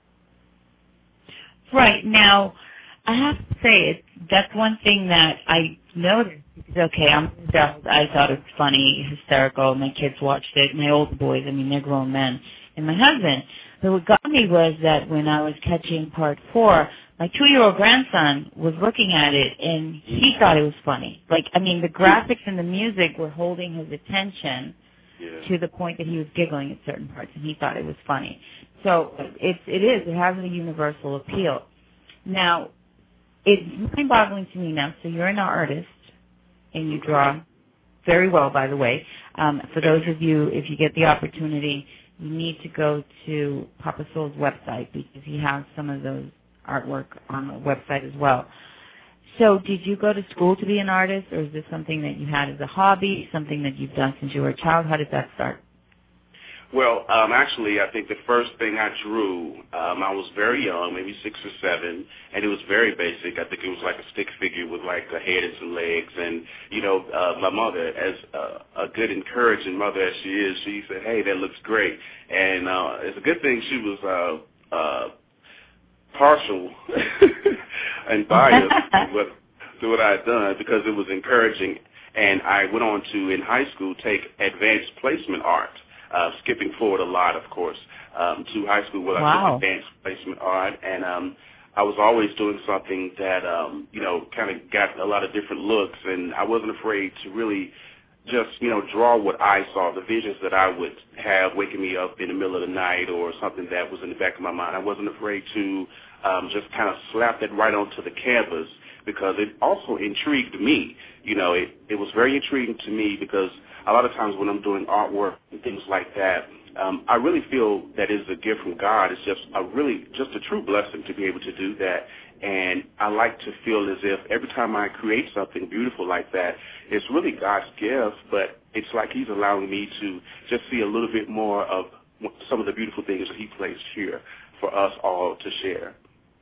Right. Now, I have to say, it, that's one thing that I noticed. Okay, I'm adult. I thought it was funny, hysterical. My kids watched it. My older boys, I mean, they're grown men. And my husband. But what got me was that when I was catching part four, my two-year-old grandson was looking at it, and he thought it was funny. Like, I mean, the graphics and the music were holding his attention yeah. to the point that he was giggling at certain parts, and he thought it was funny. So it's, it is. It has a universal appeal. Now, it's mind-boggling to me now. So you're an artist, and you draw very well, by the way. Um, for those of you, if you get the opportunity, you need to go to Papa Soul's website because he has some of those artwork on the website as well. So did you go to school to be an artist, or is this something that you had as a hobby, something that you've done since you were a child? How did that start? Well, um, actually, I think the first thing I drew, um, I was very young, maybe six or seven, and it was very basic. I think it was like a stick figure with like a head and some legs. And, you know, uh, my mother, as a, a good, encouraging mother as she is, she said, hey, that looks great. And uh, it's a good thing she was uh, uh, partial and biased to what, to what I had done because it was encouraging. And I went on to, in high school, take advanced placement art. Uh, skipping forward a lot, of course, um, to high school where wow. I took advanced placement art, and um, I was always doing something that, um, you know, kind of got a lot of different looks, and I wasn't afraid to really just, you know, draw what I saw, the visions that I would have waking me up in the middle of the night or something that was in the back of my mind. I wasn't afraid to um, just kind of slap that right onto the canvas because it also intrigued me. You know, it, it was very intriguing to me because a lot of times when I'm doing artwork and things like that, um, I really feel that is a gift from God. It's just a really, just a true blessing to be able to do that. And I like to feel as if every time I create something beautiful like that, it's really God's gift, but it's like he's allowing me to just see a little bit more of some of the beautiful things that he placed here for us all to share.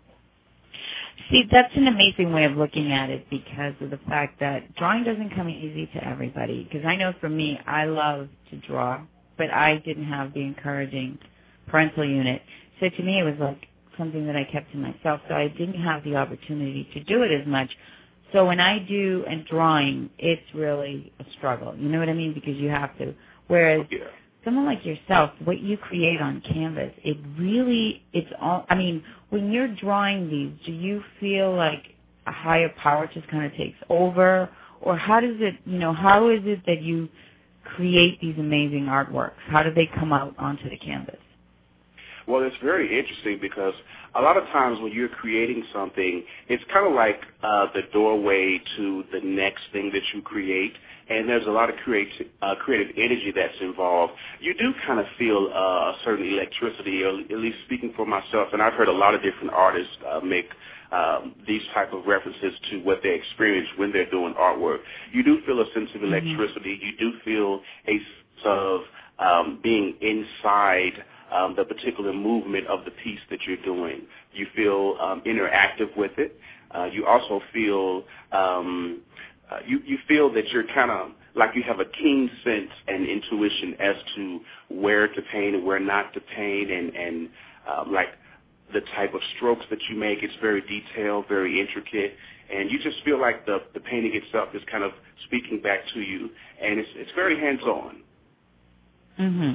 See, that's an amazing way of looking at it because of the fact that drawing doesn't come easy to everybody. Because I know for me, I love to draw, but I didn't have the encouraging parental unit. So to me, it was like something that I kept to myself. So I didn't have the opportunity to do it as much. So when I do a drawing, it's really a struggle. You know what I mean? Because you have to. Whereas yeah. someone like yourself, what you create on canvas, it really, it's all, I mean, when you're drawing these, do you feel like a higher power just kind of takes over? Or how does it, you know, how is it that you create these amazing artworks? How do they come out onto the canvas? Well, it's very interesting because a lot of times when you're creating something, it's kind of like uh, the doorway to the next thing that you create, and there's a lot of creative, uh, creative energy that's involved. You do kind of feel uh, a certain electricity, or at least speaking for myself, and I've heard a lot of different artists uh, make um, these type of references to what they experience when they're doing artwork. You do feel a sense of electricity. Mm-hmm. You do feel a sense of um, being inside Um, the particular movement of the piece that you're doing. You feel um, interactive with it. Uh, you also feel um, uh, you you feel that you're kind of like you have a keen sense and intuition as to where to paint and where not to paint, and and um, like the type of strokes that you make. It's very detailed, very intricate, and you just feel like the the painting itself is kind of speaking back to you, and it's it's very hands-on. Mm-hmm.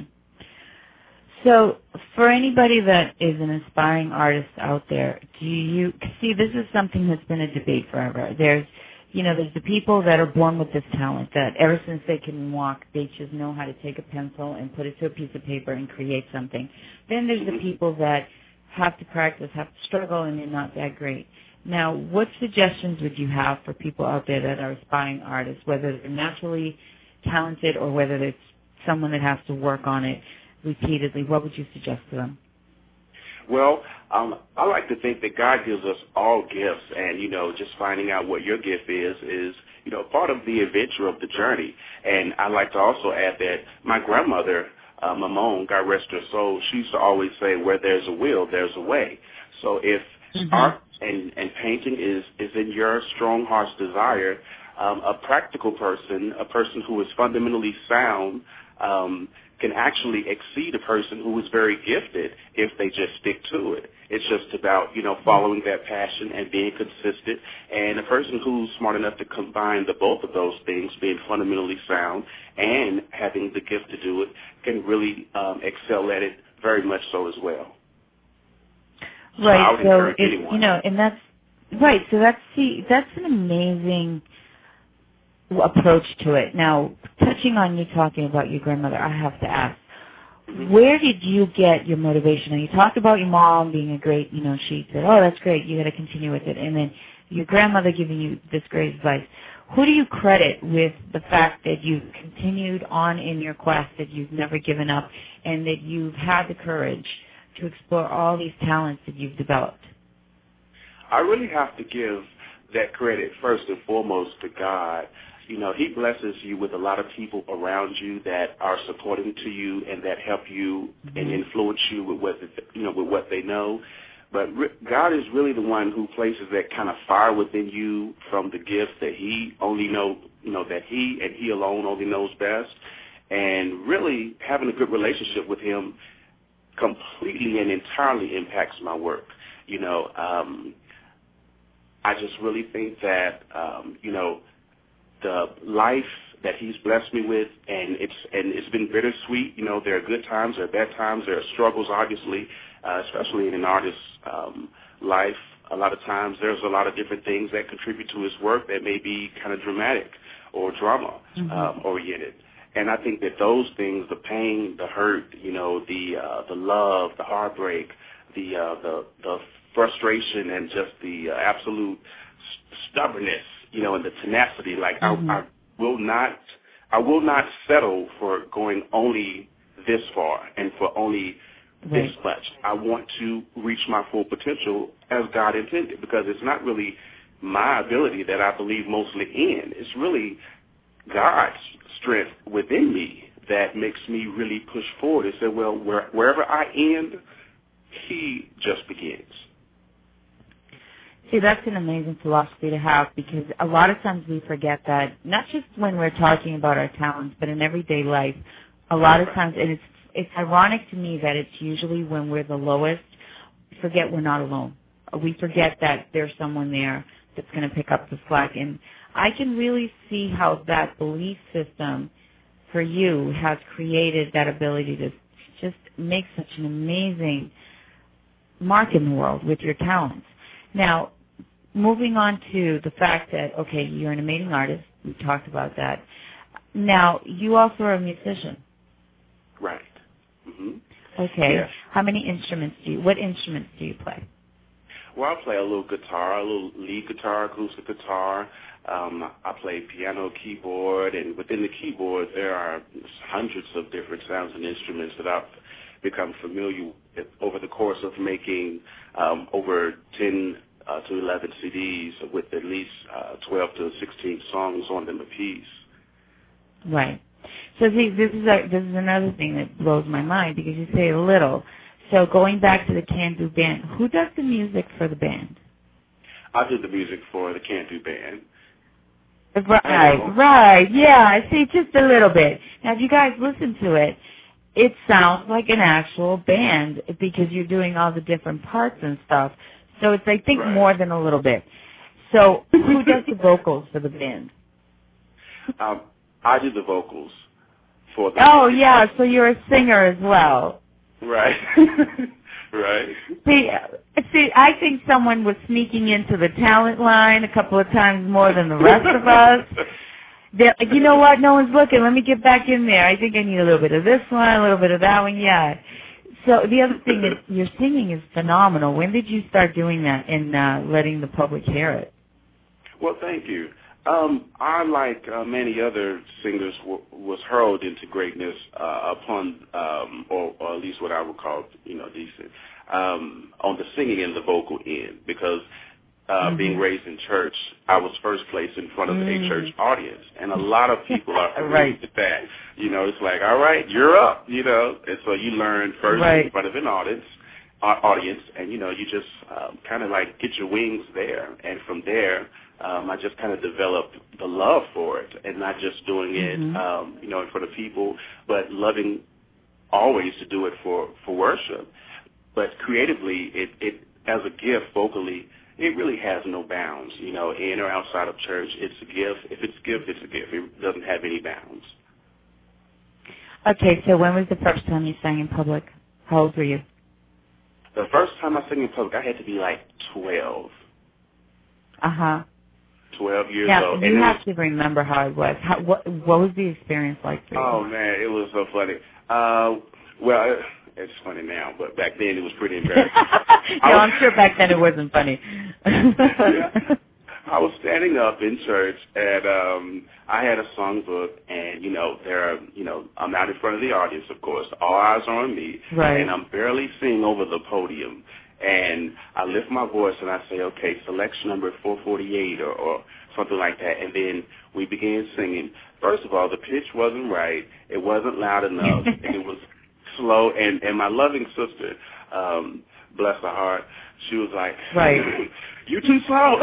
So for anybody that is an aspiring artist out there, do you see this is something that's been a debate forever. There's, you know, there's the people that are born with this talent that ever since they can walk, they just know how to take a pencil and put it to a piece of paper and create something. Then there's the people that have to practice, have to struggle, and they're not that great. Now, what suggestions would you have for people out there that are aspiring artists, whether they're naturally talented or whether it's someone that has to work on it repeatedly? What would you suggest to them? Well, um, I like to think that God gives us all gifts, and, you know, just finding out what your gift is is, you know, part of the adventure of the journey. And I like to also add that my grandmother, uh, Mamone, God rest her soul, she used to always say, where there's a will, there's a way. So if mm-hmm. art and, and painting is, is in your strong heart's desire, um, a practical person, a person who is fundamentally sound, um, can actually exceed a person who is very gifted if they just stick to it. It's just about, you know, following that passion and being consistent. And a person who's smart enough to combine the both of those things, being fundamentally sound and having the gift to do it, can really um, excel at it very much so as well. Right. So, so it, you know, and that's right. So that's see, that's an amazing approach to it. Now, touching on you talking about your grandmother, I have to ask, mm-hmm. where did you get your motivation? Now, you talked about your mom being a great, you know, she said, oh, that's great, you got to continue with it. And then your grandmother giving you this great advice. Who do you credit with the fact that you've continued on in your quest, that you've never given up, and that you've had the courage to explore all these talents that you've developed? I really have to give that credit first and foremost to God. You know, he blesses you with a lot of people around you that are supporting to you and that help you mm-hmm. and influence you with what, you know, with what they know. But re- God is really the one who places that kind of fire within you from the gifts that he only know, you know, that he and he alone only knows best. And really having a good relationship with him completely and entirely impacts my work. You know, um, I just really think that, um, you know, the life that he's blessed me with, and it's and it's been bittersweet. You know, there are good times, there are bad times, there are struggles, obviously, uh, especially in an artist's um, life. A lot of times there's a lot of different things that contribute to his work that may be kind of dramatic or drama mm-hmm. um, oriented. And I think that those things, the pain, the hurt, you know, the uh, the love, the heartbreak, the uh, the the frustration, and just the uh, absolute stubbornness, you know, and the tenacity. Like mm-hmm. I, I will not, I will not settle for going only this far and for only right. this much. I want to reach my full potential as God intended, because it's not really my ability that I believe mostly in. It's really God's strength within me that makes me really push forward and say, well, where, wherever I end, he just begins. See, that's an amazing philosophy to have, because a lot of times we forget that, not just when we're talking about our talents, but in everyday life. A lot of times, and it's it's ironic to me that it's usually when we're the lowest, we forget we're not alone. We forget that there's someone there that's going to pick up the slack. And I can really see how that belief system for you has created that ability to just make such an amazing mark in the world with your talents. Now, moving on to the fact that, okay, you're an amazing artist. We talked about that. Now, you also are a musician. Right. Mm-hmm. Okay. Yeah. How many instruments do you, what instruments do you play? Well, I play a little guitar, a little lead guitar, acoustic guitar. Um, I play piano, keyboard, and within the keyboard there are hundreds of different sounds and instruments that I've become familiar with over the course of making um, over ten uh, to eleven C Ds with at least uh, twelve to sixteen songs on them apiece. Right. So see, this is a, this is another thing that blows my mind because you say a little. So going back to the Can Do Band, who does the music for the band? I did the music for the Can Do Band. Right, right, yeah, see, just a little bit. Now, if you guys listen to it, it sounds like an actual band because you're doing all the different parts and stuff. So it's, I think, right. more than a little bit. So who does the vocals for the band? Um, I did the vocals for the Oh, yeah, so you're a singer as well. Right. Right. See, see, I think someone was sneaking into the talent line a couple of times more than the rest of us. They're like, you know what? No one's looking. Let me get back in there. I think I need a little bit of this one, a little bit of that one. Yeah. So the other thing is your singing is phenomenal. When did you start doing that and uh, letting the public hear it? Well, thank you. Um, I, like uh, many other singers, w- was hurled into greatness uh, upon, um, or, or at least what I would call, you know, decent, um, on the singing and the vocal end. Because uh, mm-hmm. being raised in church, I was first placed in front of mm. a church audience, and a lot of people are familiar right. with that. You know, it's like, all right, you're up. You know, and so you learn first right. in front of an audience. audience, and, you know, you just um, kind of like get your wings there, and from there, um, I just kind of developed the love for it, and not just doing it, mm-hmm. um, you know, in front of people, but loving always to do it for, for worship. But creatively, it, it as a gift vocally, it really has no bounds, you know, in or outside of church. It's a gift. If it's a gift, it's a gift. It doesn't have any bounds. Okay, so when was the first time you sang in public? How old were you? The first time I sang in public, I had to be like twelve. Uh-huh. twelve years yeah, old. You and have was, to remember how it was. How, what, what was the experience like for you? Oh, man, it was so funny. Uh, well, it, it's funny now, but back then it was pretty embarrassing. no, was, I'm sure back then it wasn't funny. yeah. I was standing up in church, and um, I had a songbook, and, you know, there are, you know, I'm out in front of the audience, of course. All eyes are on me, right. and I'm barely singing over the podium. And I lift my voice, and I say, okay, selection number four forty-eight or, or something like that, and then we began singing. First of all, the pitch wasn't right. It wasn't loud enough, and it was slow. And, and my loving sister, um, bless her heart, she was like, right. you too slow.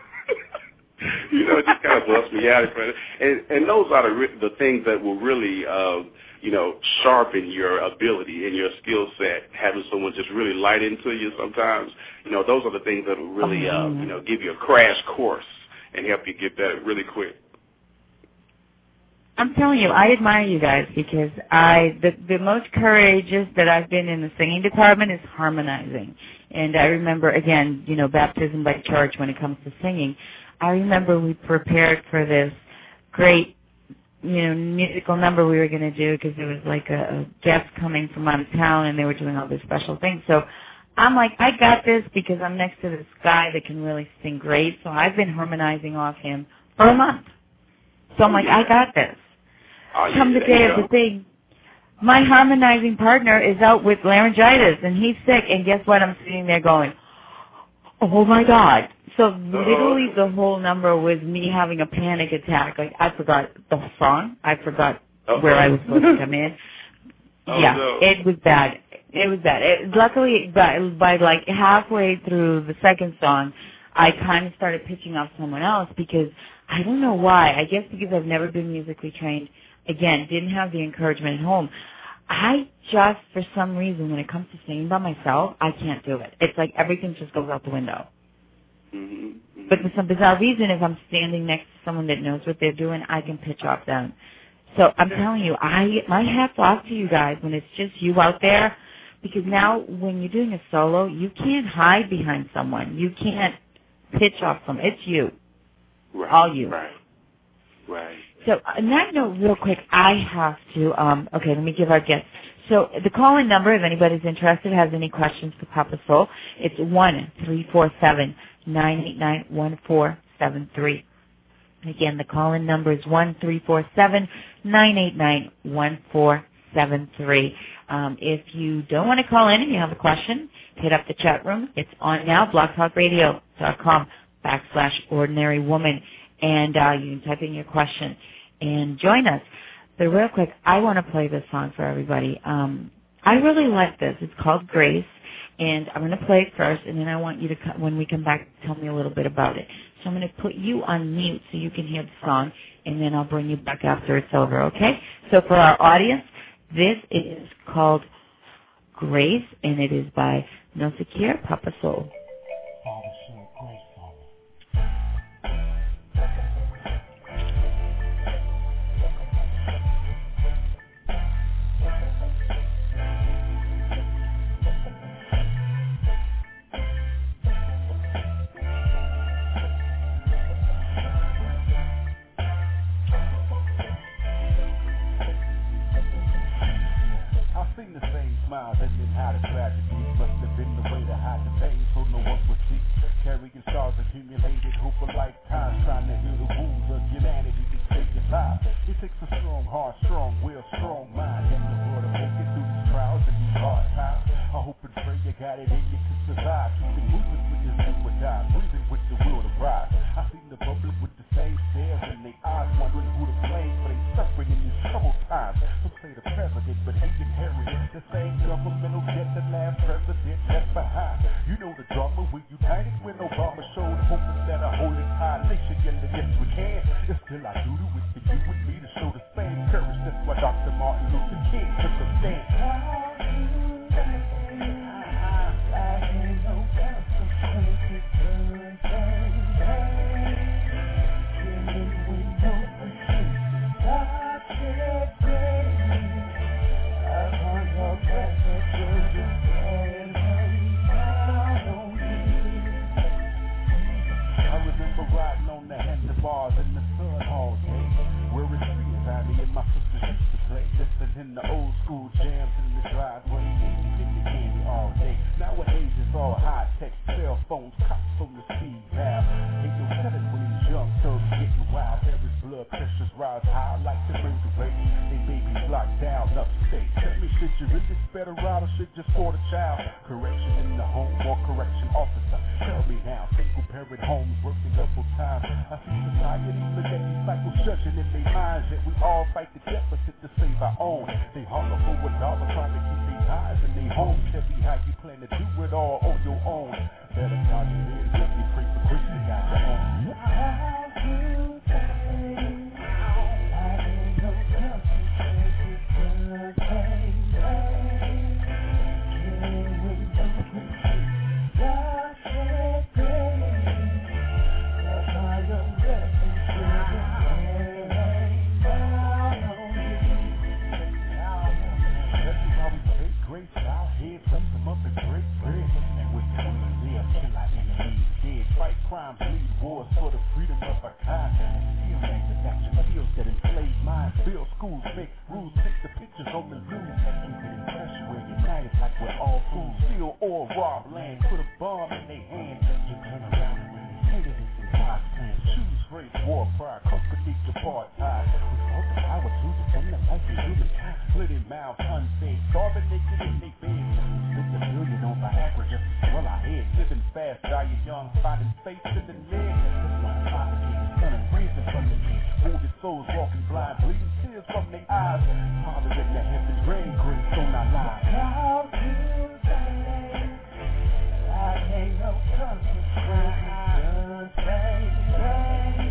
You know, it just kind of busts me out in front of, and and those are the re- the things that will really, uh, you know, sharpen your ability and your skill set. Having someone just really light into you sometimes, you know, those are the things that will really, uh, you know, give you a crash course and help you get better really quick. I'm telling you, I admire you guys because I the the most courageous that I've been in the singing department is harmonizing. And I remember, again, you know, baptism by church when it comes to singing. I remember we prepared for this great, you know, musical number we were going to do because there was like a, a guest coming from out of town and they were doing all these special things. So I'm like, I got this because I'm next to this guy that can really sing great. So I've been harmonizing off him for a month. So I'm like, I got this. Oh, Come yeah, the day of the thing, my harmonizing partner is out with laryngitis and he's sick. And guess what? I'm sitting there going, oh my God. So literally the whole number was me having a panic attack. Like I forgot the whole song. I forgot Uh-oh. where I was supposed to come in. Oh, yeah, no. it was bad. It was bad. It, luckily, by, by like halfway through the second song, I kind of started pitching off someone else because I don't know why. I guess because I've never been musically trained. Again, didn't have the encouragement at home. I just, for some reason, when it comes to singing by myself, I can't do it. It's like everything just goes out the window. Mm-hmm, mm-hmm. But for some bizarre reason, if I'm standing next to someone that knows what they're doing, I can pitch off them. So I'm telling you, I my hat's off to you guys when it's just you out there, because now when you're doing a solo, you can't hide behind someone. You can't pitch off someone. It's you. Right, all you. Right. Right. So on that note, real quick, I have to, um, okay, let me give our guest. So the call-in number, if anybody's interested, has any questions for Papa Soul, it's one three four seven, nine eight nine, one four seven three. Again, the call-in number is one three four seven, nine eight nine, one four seven three. Um, if you don't want to call in and you have a question, hit up the chat room. It's on now, blogtalkradio.com backslash ordinary woman. And uh, you can type in your question and join us. But real quick, I want to play this song for everybody. Um, I really like this. It's called Grace. And I'm going to play it first, and then I want you to, when we come back, tell me a little bit about it. So I'm going to put you on mute so you can hear the song, and then I'll bring you back after it's over, okay? So for our audience, this is called Grace, and it is by No Secure, Papa Soul. The same smiles that didn't hide a tragedy. Must have been the way to hide the pain so no one would see. Carrying scars accumulated, hope for lifetime, trying to heal the wounds of humanity to take your life. It takes a strong heart, strong will, strong mind, and the word of make it through these trials and these hard times. I hope and pray you got it in you to survive. Keeping moving with this liquid die, breathing with the will to rise. I seen the public with the same stares in their eyes, wondering who to blame for they suffering in these troubled times. Some say the president, but he inherited the same governmental debt the last president left behind. You know the drama, we united when Obama showed hoping that a whole entire nation can live yes we can. It's still our duty with the you and me to show the same courage. That's why Doctor Martin Luther King took a stand. Riding on the handlebars in the sun all day. Where it's free as I me and my sisters used to play. Listening to old school jams in the driveway. Eating the candy all day. Nowadays it's all high tech, cell phones, cops on the speed now. Ain't no telling when these young thugs getting wild. Every blood pressures rise high like the murder rate. They babies locked down upstate. Tell me, should you really better ride or should just for the child? Correction in the home or correction officer? Tell me now, single parent homes working double time. I see society look at these cycles judging in their minds, yet we all fight the deficit to save our own. They holler for a dollar trying to keep their eyes in their homes. Tell me how you plan to do it all on your own. Better start your head, let me pray for Christ, you got your own. Crimes lead wars for the freedom of our kind. Steel manufacturing skills that enslave minds. Build schools, make rules, take the pictures on the news. Keep it in pressure where united like we're all fools. Steal or rob land, put a bomb in their hand. You turn around and really hate it in God's plan. Choose race, war, pride, company, apartheid. We fought the power to defend the life of humankind. Splitting mouths, unsafe, starving naked in their beds. Spend a million on Viagra just to swell our heads. Living fast, dying young, finding faith in the leg. That's why I'm propagating, son and raising from the dead. Wounded souls walking blind, bleeding tears from their eyes. Father in the heavens, rain, grace on our lives. How to say, I can't no comfort, just say, say.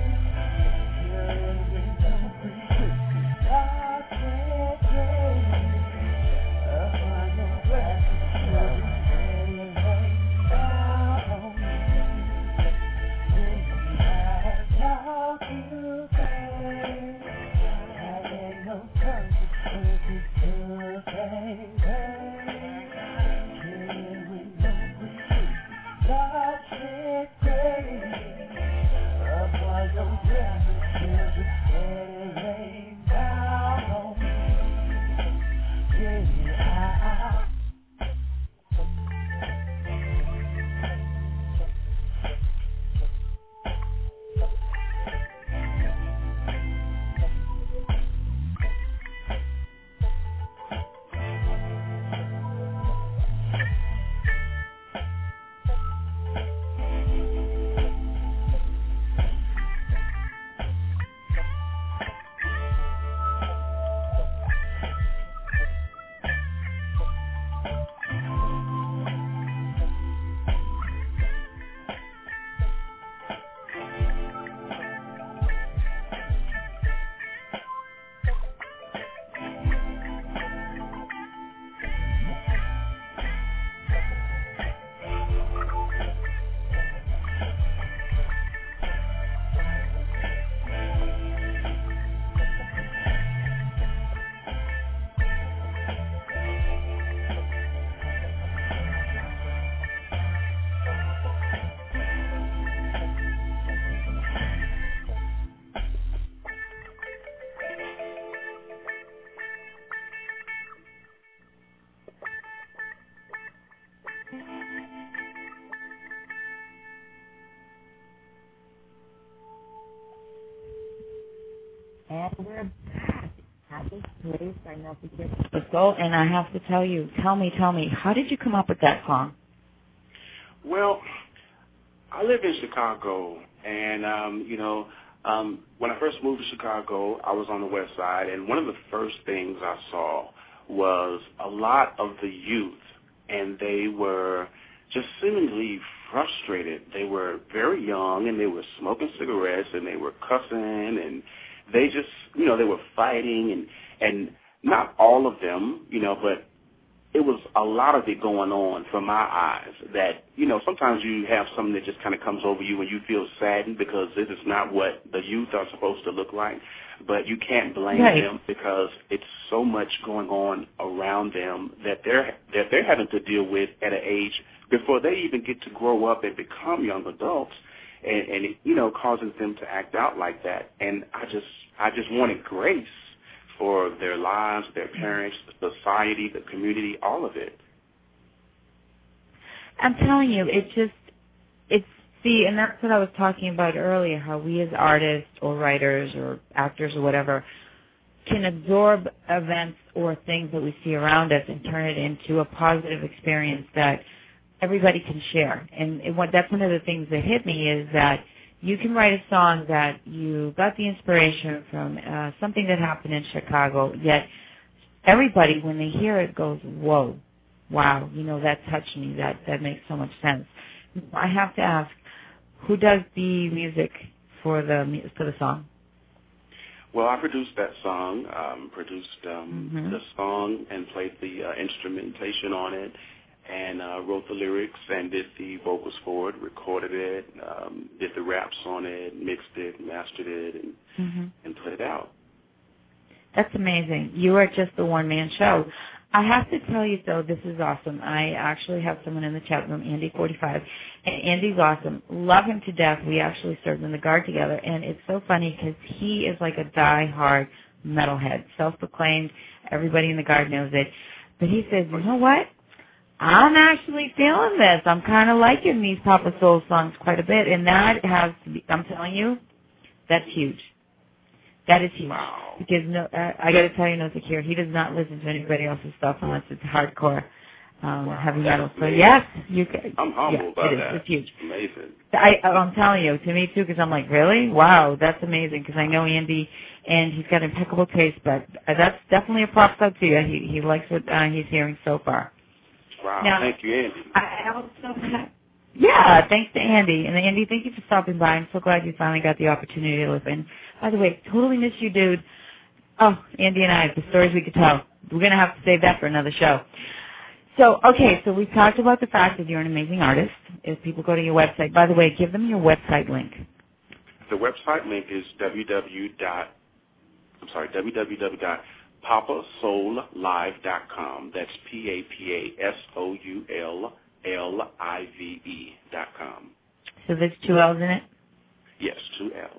And we're back. Happy Place by Nelson Soul. And I have to tell you, tell me, tell me, how did you come up with that song? Well, I live in Chicago, and, um, you know, um, when I first moved to Chicago, I was on the west side, and one of the first things I saw was a lot of the youth, and they were just seemingly frustrated. They were very young, and they were smoking cigarettes, and they were cussing, and they just, you know, they were fighting, and, and not all of them, you know, but it was a lot of it going on from my eyes that, you know, sometimes you have something that just kind of comes over you and you feel saddened because this is not what the youth are supposed to look like. But you can't blame right. them because it's so much going on around them that they're that they're having to deal with at an age before they even get to grow up and become young adults, and, and it, you know, causes them to act out like that. And I just I just wanted grace for their lives, their parents, the society, the community, all of it. I'm telling you, it just, it's, see, and that's what I was talking about earlier, how we as artists or writers or actors or whatever can absorb events or things that we see around us and turn it into a positive experience that everybody can share. And it, what, that's one of the things that hit me is that you can write a song that you got the inspiration from uh, something that happened in Chicago, yet everybody, when they hear it, goes, whoa, wow, you know, that touched me. That, that makes so much sense. I have to ask, who does the music for the for the song? Well, I produced that song, um, produced um, mm-hmm. the song and played the uh, instrumentation on it, and uh, wrote the lyrics and did the vocals for it, recorded it, um, did the raps on it, mixed it, mastered it, and, mm-hmm. and put it out. That's amazing. You are just the one-man show. I have to tell you, though, this is awesome. I actually have someone in the chat room, Andy forty-five, and Andy's awesome. Love him to death. We actually served in the Guard together, and it's so funny because he is like a die-hard metalhead, self-proclaimed. Everybody in the Guard knows it. But he says, you know what? I'm actually feeling this. I'm kind of liking these Papa Soul songs quite a bit, and that has to be, I'm telling you, that's huge. That is huge. Wow. Because no, uh, I got to tell you, no, Secure, he does not listen to anybody else's stuff unless it's hardcore um, wow. heavy That's metal. So amazing. yes, you can. I'm humbled yeah, by it is. that. It's huge. Amazing. I, I'm telling you, to me too, because I'm like, really? Wow, that's amazing. Because I know Andy, and he's got impeccable taste. But that's definitely a props out to you. He he likes what uh, he's hearing so far. Wow, now, thank you, Andy. I also have, yeah, thanks to Andy. And Andy, thank you for stopping by. I'm so glad you finally got the opportunity to listen. By the way, totally miss you, dude. Oh, Andy and I, the stories we could tell. We're going to have to save that for another show. So, okay, so we've talked about the fact that you're an amazing artist. If people go to your website, by the way, give them your website link. The website link is www. I'm sorry, www. papa soul live dot com. That's P A P A S O U L L I V E dot com. So there's two L's in it? Yes, two L's.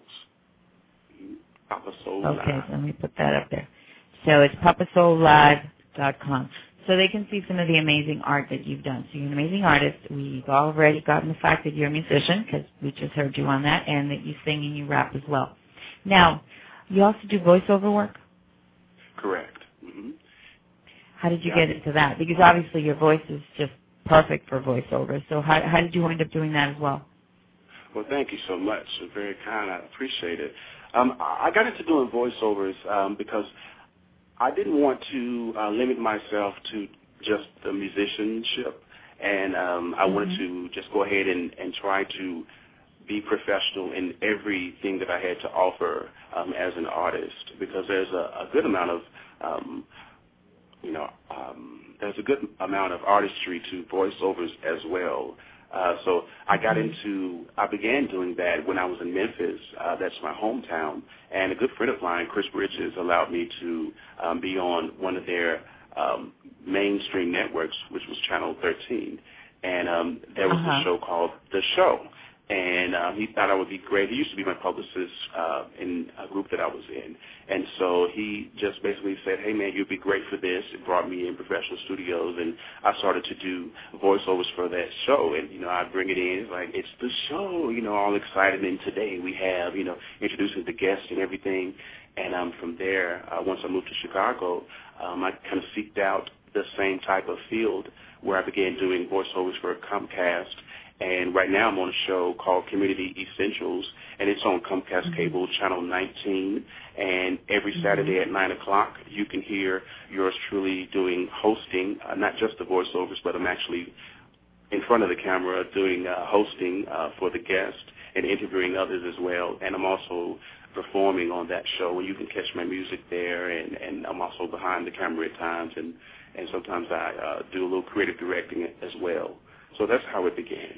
Papa Soul Okay, Live. so let me put that up there. So it's papa soul live dot com. So they can see some of the amazing art that you've done. So you're an amazing artist. We've already gotten the fact that you're a musician, because we just heard you on that, and that you sing and you rap as well. Now, you also do voiceover work? Correct. Mm-hmm. How did you yeah. get into that? Because obviously your voice is just perfect for voiceover. So how, how did you end up doing that as well? Well, thank you so much. You're very kind. I appreciate it. Um, I got into doing voiceovers um, because I didn't want to uh, limit myself to just the musicianship, and um, I mm-hmm. wanted to just go ahead and, and try to be professional in everything that I had to offer um, as an artist, because there's a, a good amount of, um, you know, um, there's a good amount of artistry to voiceovers as well. Uh, so I got into, I began doing that when I was in Memphis. Uh, that's my hometown. And a good friend of mine, Chris Bridges, allowed me to um, be on one of their um, mainstream networks, which was Channel thirteen. And um, there was uh-huh. a show called The Show. And um, he thought I would be great. He used to be my publicist uh, in a group that I was in. And so he just basically said, hey, man, you'd be great for this. It brought me in professional studios, and I started to do voiceovers for that show. And, you know, I'd bring it in. It's like, it's the show, you know, all excited. And today we have, you know, introducing the guests and everything. And um, from there, uh, once I moved to Chicago, um, I kind of seeked out the same type of field where I began doing voiceovers for Comcast. And right now I'm on a show called Community Essentials, and it's on Comcast mm-hmm. Cable Channel nineteen. And every mm-hmm. Saturday at nine o'clock, you can hear yours truly doing hosting, uh, not just the voiceovers, but I'm actually in front of the camera doing uh, hosting uh, for the guest and interviewing others as well. And I'm also performing on that show, and you can catch my music there. And, and I'm also behind the camera at times, and, and sometimes I uh, do a little creative directing as well. So that's how it began.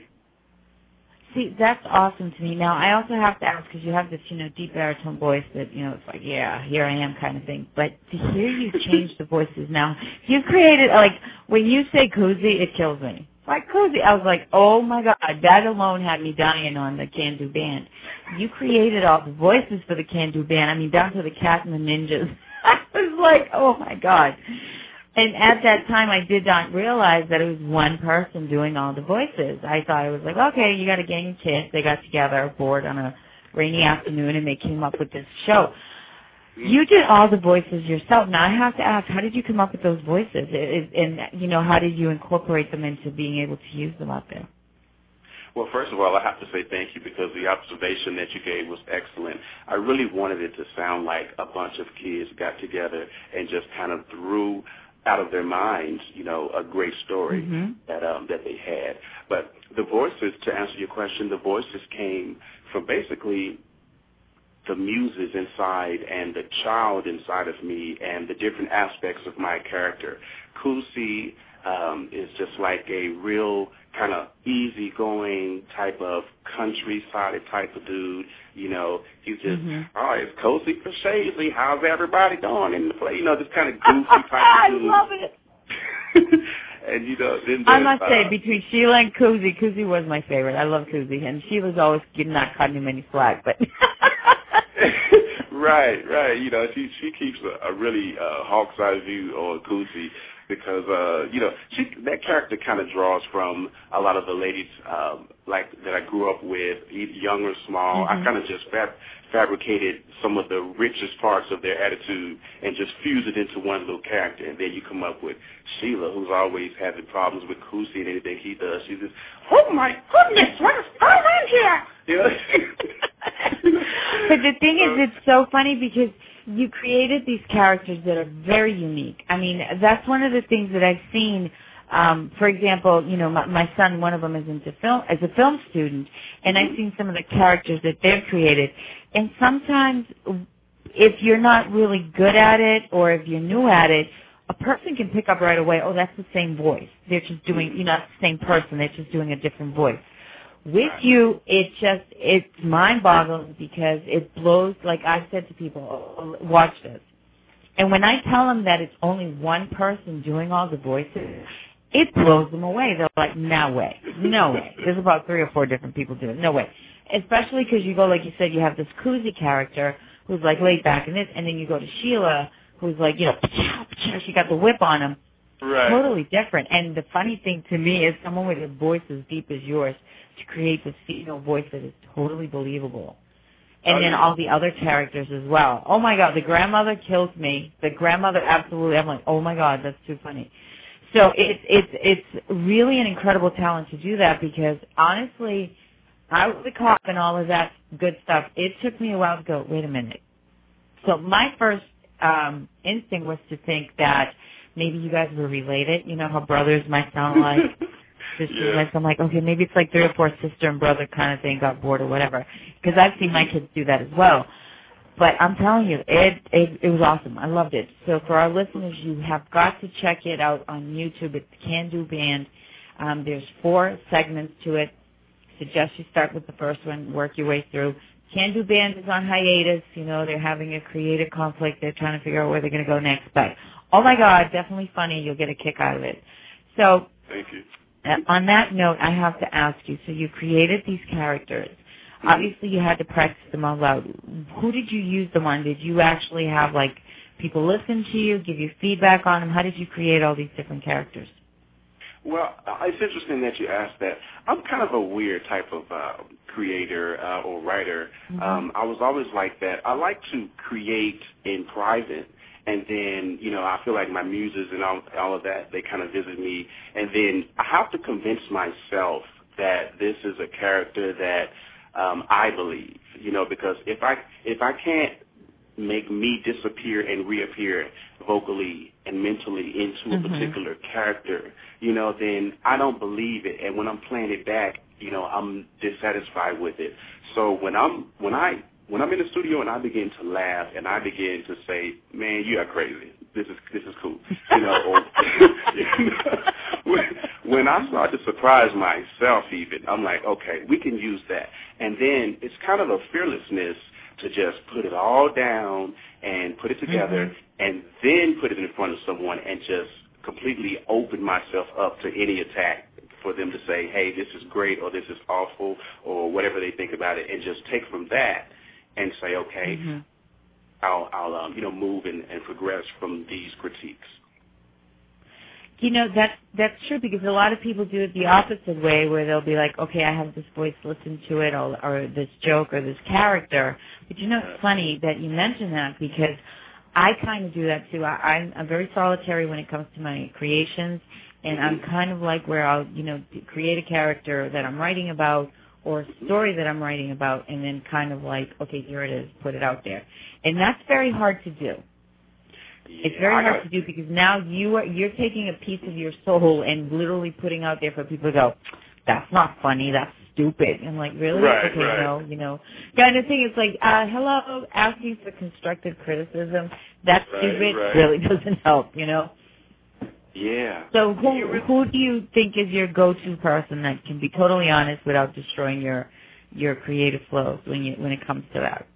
See, that's awesome to me. Now, I also have to ask, because you have this, you know, deep baritone voice that, you know, it's like, yeah, here I am kind of thing. But to hear you change the voices now, you've created, like, when you say koozie, it kills me. Like koozie, I was like, oh, my God, that alone had me dying on the Can Do Band. You created all the voices for the Can Do Band. I mean, down to the Cat and the Ninjas. I was like, oh, my God. And at that time, I did not realize that it was one person doing all the voices. I thought it was like, okay, you got a gang of kids. They got together, bored on a rainy afternoon, and they came up with this show. You did all the voices yourself. Now, I have to ask, how did you come up with those voices? And, you know, how did you incorporate them into being able to use them out there? Well, first of all, I have to say thank you, because the observation that you gave was excellent. I really wanted it to sound like a bunch of kids got together and just kind of threw out of their minds, you know, a great story mm-hmm. that um, that they had. But the voices, to answer your question, the voices came from basically the muses inside and the child inside of me and the different aspects of my character. Koozie um, is just like a real kind of easygoing type of countryside type of dude. You know, he's just, mm-hmm. oh, it's Cozy for Shazley. How's everybody doing in the play? You know, this kind of goofy type I of dude. I love it. And, you know, then I must uh, say, between Sheila and Koozie, Koozie was my favorite. I love Koozie. And Sheila's always not cutting him any slack, but... Right, right. You know, she she keeps a, a really uh, hawk's eye view on Koozie, because, uh, you know, she, that character kind of draws from a lot of the ladies um, like that I grew up with, young or small. Mm-hmm. I kind of just fab- fabricated some of the richest parts of their attitude and just fused it into one little character. And then you come up with Sheila, who's always having problems with Koozie and anything he does. She's just, oh, my goodness, what is going on here? You know? But the thing is, it's so funny because you created these characters that are very unique. I mean, that's one of the things that I've seen. Um, for example, you know, my, my son, one of them is into film, as a film student, and I've seen some of the characters that they've created. And sometimes, if you're not really good at it, or if you're new at it, a person can pick up right away, oh, that's the same voice. They're just doing, you know, it's the same person. They're just doing a different voice. With you, it just, it's mind-boggling because it blows, like I said to people, oh, watch this. And when I tell them that it's only one person doing all the voices, it blows them away. They're like, no way, no way. There's about three or four different people doing it. No way. Especially because you go, like you said, you have this Koozie character who's like laid back in this, and then you go to Sheila, who's like, you know, she got the whip on him. Right. Totally different. And the funny thing to me is someone with a voice as deep as yours to create this female voice that is totally believable. And then all the other characters as well. Oh, my God, the grandmother kills me. The grandmother, absolutely. I'm like, oh, my God, that's too funny. So it's it's it's really an incredible talent to do that because, honestly, I was a cop and all of that good stuff. It took me a while to go, wait a minute. So my first um, instinct was to think that maybe you guys were related. You know how brothers might sound like sisters. Yeah. Like, I'm like, okay, maybe it's like three or four sister and brother kind of thing, got bored or whatever. Because I've seen my kids do that as well. But I'm telling you, it, it it was awesome. I loved it. So for our listeners, you have got to check it out on YouTube. It's the Can Do Band. Um, there's four segments to it. Suggest you start with the first one, work your way through. Can Do Band is on hiatus. You know, they're having a creative conflict. They're trying to figure out where they're going to go next. But, oh, my God, definitely funny. You'll get a kick out of it. So thank you. Uh, on that note, I have to ask you, so you created these characters. Obviously, you had to practice them out loud. Who did you use them on? Did you actually have, like, people listen to you, give you feedback on them? How did you create all these different characters? Well, uh, it's interesting that you asked that. I'm kind of a weird type of uh, creator uh, or writer. Mm-hmm. Um, I was always like that. I like to create in private, and then, you know, I feel like my muses and all, all of that, they kind of visit me, and then I have to convince myself that this is a character that um, I believe, you know, because if I if I can't make me disappear and reappear vocally and mentally into a mm-hmm. particular character, you know, then I don't believe it. And when I'm playing it back, you know, I'm dissatisfied with it. So when I'm when I when I'm in the studio and I begin to laugh and I begin to say, "Man, you are crazy. This is this is cool," you know, or, you know when, when I start to surprise myself, even I'm like, "Okay, we can use that." And then it's kind of a fearlessness to just put it all down and put it together, mm-hmm. and then put it in front of someone and just completely open myself up to any attack for them to say, hey, this is great or this is awful or whatever they think about it, and just take from that and say, okay, mm-hmm. I'll, I'll um, you know, move and, and progress from these critiques. You know, that's, that's true, because a lot of people do it the opposite way, where they'll be like, okay, I have this voice, listen to it, or, or this joke or this character. But you know, it's funny that you mention that, because I kind of do that too. I, I'm, I'm very solitary when it comes to my creations, and I'm kind of like where I'll, you know, create a character that I'm writing about or a story that I'm writing about, and then kind of like, okay, here it is, put it out there. And that's very hard to do. It's very hard to do, because now you are you're taking a piece of your soul and literally putting out there for people to go, that's not funny, that's stupid. And I'm like, really? Right, okay, right. no, you know. Kind of thing. It's like, uh, hello, asking for constructive criticism. That's right, stupid. Right. Really doesn't help, you know. Yeah. So who who do you think is your go-to person that can be totally honest without destroying your your creative flow when you when it comes to that?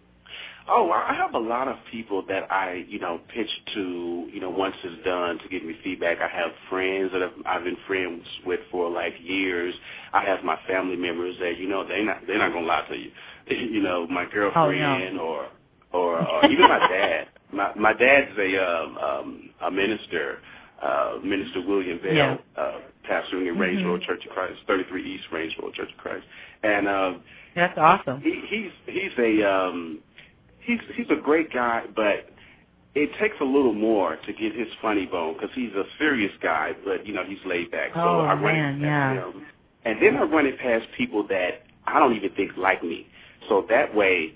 Oh, I have a lot of people that I, you know, pitch to, you know, once it's done to give me feedback. I have friends that I've, I've been friends with for like years. I have my family members that, you know, they're not they're not gonna lie to you. You know, my girlfriend oh, no. or, or or even my dad. My my dad's a um, um, a minister, uh, Minister William Bell, yeah. uh, pastoring in Range mm-hmm. Road Church of Christ, thirty-three East Range Road Church of Christ, and um, that's awesome. He, he's he's a um, He's he's a great guy, but it takes a little more to get his funny bone, because he's a serious guy, but, you know, he's laid back. So oh, I run man, it past yeah. him. And then I run it past people that I don't even think like me. So that way,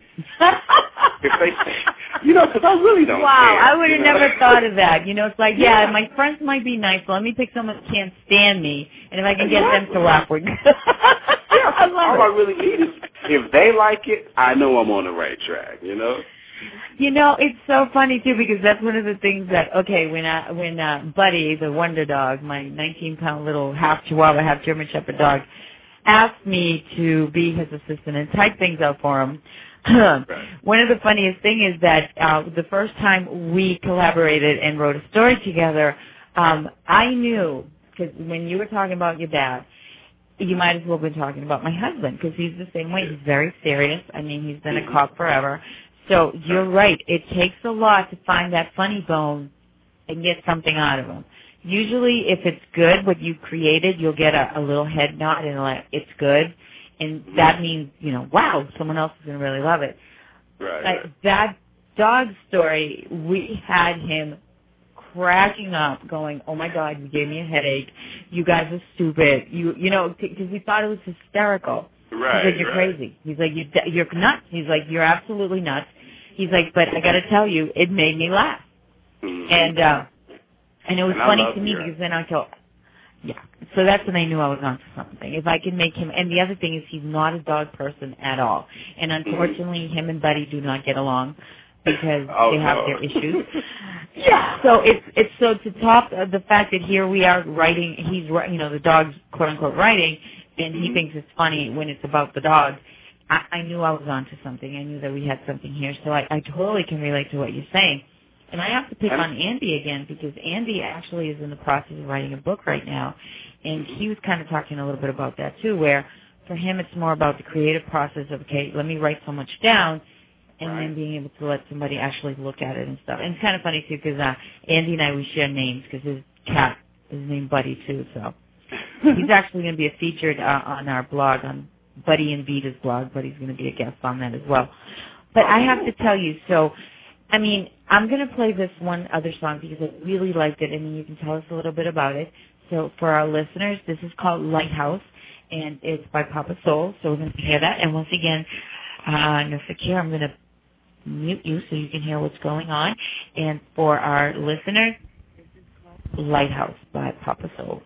if they say, you know, because I really don't wow, care. I would have you know? never thought of that. You know, it's like, yeah, yeah, my friends might be nice, so let me pick someone that can't stand me, and if I can exactly. get them to laugh, we're good. yeah, I love all it. I really need is, if they like it, I know I'm on the right track, you know? You know, it's so funny too, because that's one of the things that, okay, when I, when uh, Buddy, the Wonder Dog, my nineteen pound little half Chihuahua, half German Shepherd dog, asked me to be his assistant and type things out for him. Right. One of the funniest thing is that uh, the first time we collaborated and wrote a story together, um, I knew, because when you were talking about your dad, you might as well have been talking about my husband, because he's the same way. He's very serious. I mean, he's been mm-hmm. a cop forever. So you're right. It takes a lot to find that funny bone and get something out of him. Usually, if it's good, what you created, you'll get a, a little head nod and like, it's good. And that means, you know, wow, someone else is going to really love it. Right, Like, right. that dog story, we had him cracking up, going, oh, my God, you gave me a headache. You guys are stupid. You you know, because we thought it was hysterical. Right, He's like, you're right. crazy. He's like, you, you're nuts. He's like, you're absolutely nuts. He's like, but I got to tell you, it made me laugh. Mm-hmm. And uh, and it was and funny love to me, your... because then I thought, yeah. So that's when I knew I was onto something. If I can make him, and the other thing is he's not a dog person at all. And unfortunately, mm-hmm. him and Buddy do not get along, because oh, they have no. their issues. Yeah. So it's it's so to top of the fact that here we are writing, he's you know the dog's quote unquote writing, and he mm-hmm. thinks it's funny when it's about the dog. I, I knew I was onto something. I knew that we had something here. So I, I totally can relate to what you're saying. And I have to pick on Andy again, because Andy actually is in the process of writing a book right now. And he was kind of talking a little bit about that too, where for him it's more about the creative process of, okay, let me write so much down, and right. then being able to let somebody actually look at it and stuff. And it's kind of funny too, because uh, Andy and I, we share names, because his cat is named Buddy too, so. He's actually going to be a featured uh, on our blog, on Buddy and Vita's blog. Buddy's going to be a guest on that as well. But I have to tell you, so, I mean, I'm going to play this one other song because I really liked it, and you can tell us a little bit about it. So for our listeners, this is called Lighthouse, and it's by Papa Soul. So we're going to hear that. And once again, uh, no Fakir, I'm going to mute you so you can hear what's going on. And for our listeners, this is called Lighthouse by Papa Soul.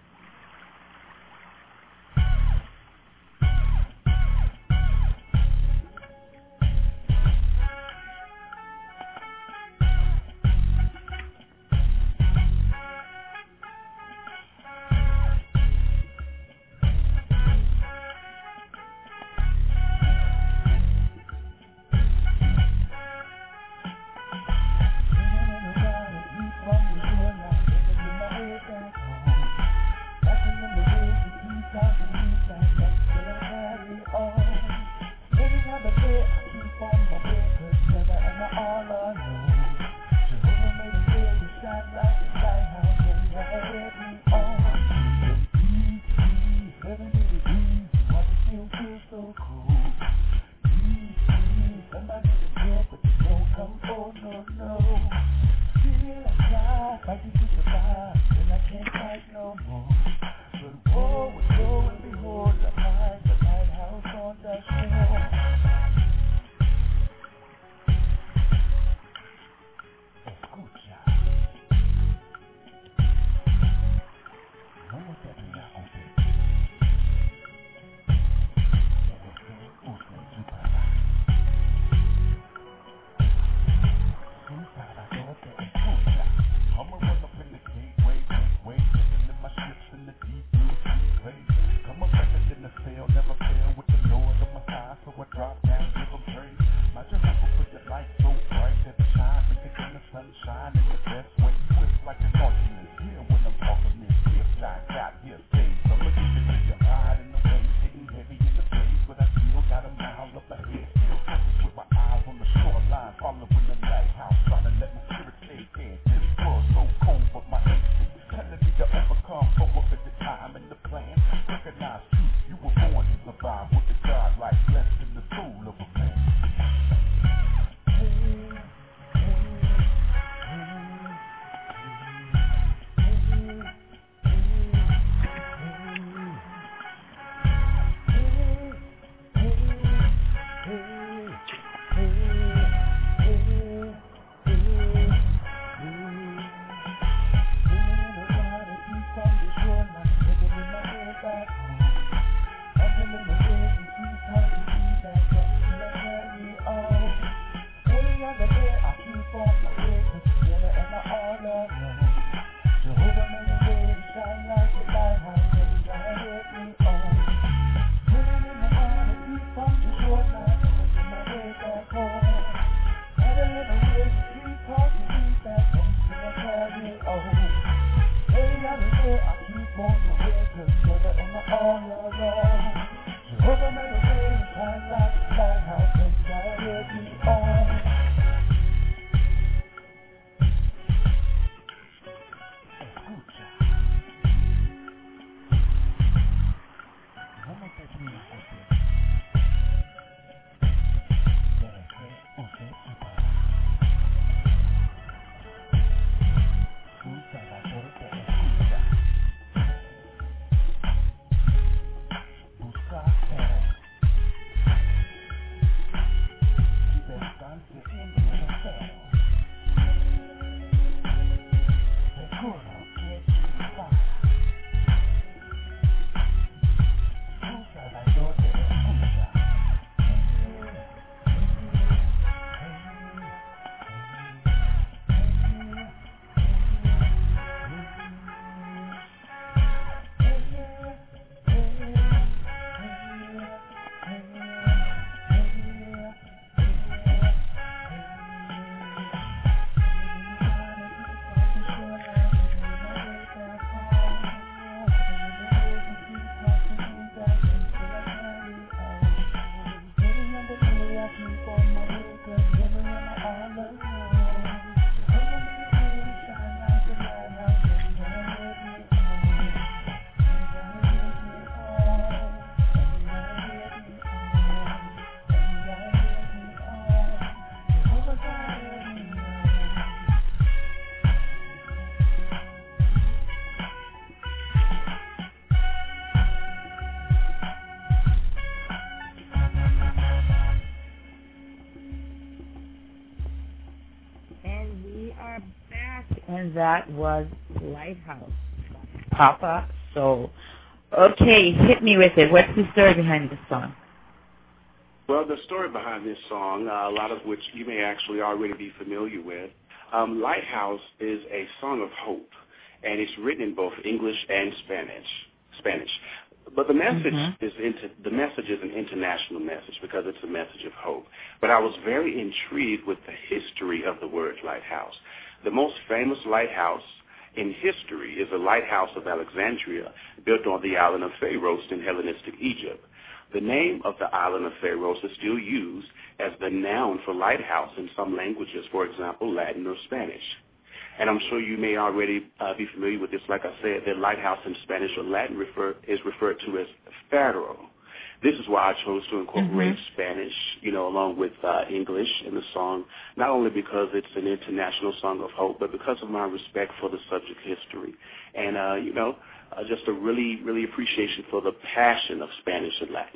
that was Lighthouse, Papa Soul. Okay, hit me with it. What's the story behind this song? Well, the story behind this song, uh, a lot of which you may actually already be familiar with, um, Lighthouse is a song of hope, and it's written in both English and Spanish. Spanish. But the message mm-hmm. is into, the message is an international message because it's a message of hope. But I was very intrigued with the history of the word lighthouse. The most famous lighthouse in history is the Lighthouse of Alexandria, built on the island of Pharos in Hellenistic Egypt. The name of the island of Pharos is still used as the noun for lighthouse in some languages, for example, Latin or Spanish. And I'm sure you may already uh, be familiar with this. Like I said, the lighthouse in Spanish or Latin refer, is referred to as faro. This is why I chose to incorporate mm-hmm. Spanish, you know, along with uh, English in the song, not only because it's an international song of hope, but because of my respect for the subject history. And, uh, you know, uh, just a really, really appreciation for the passion of Spanish and Latin.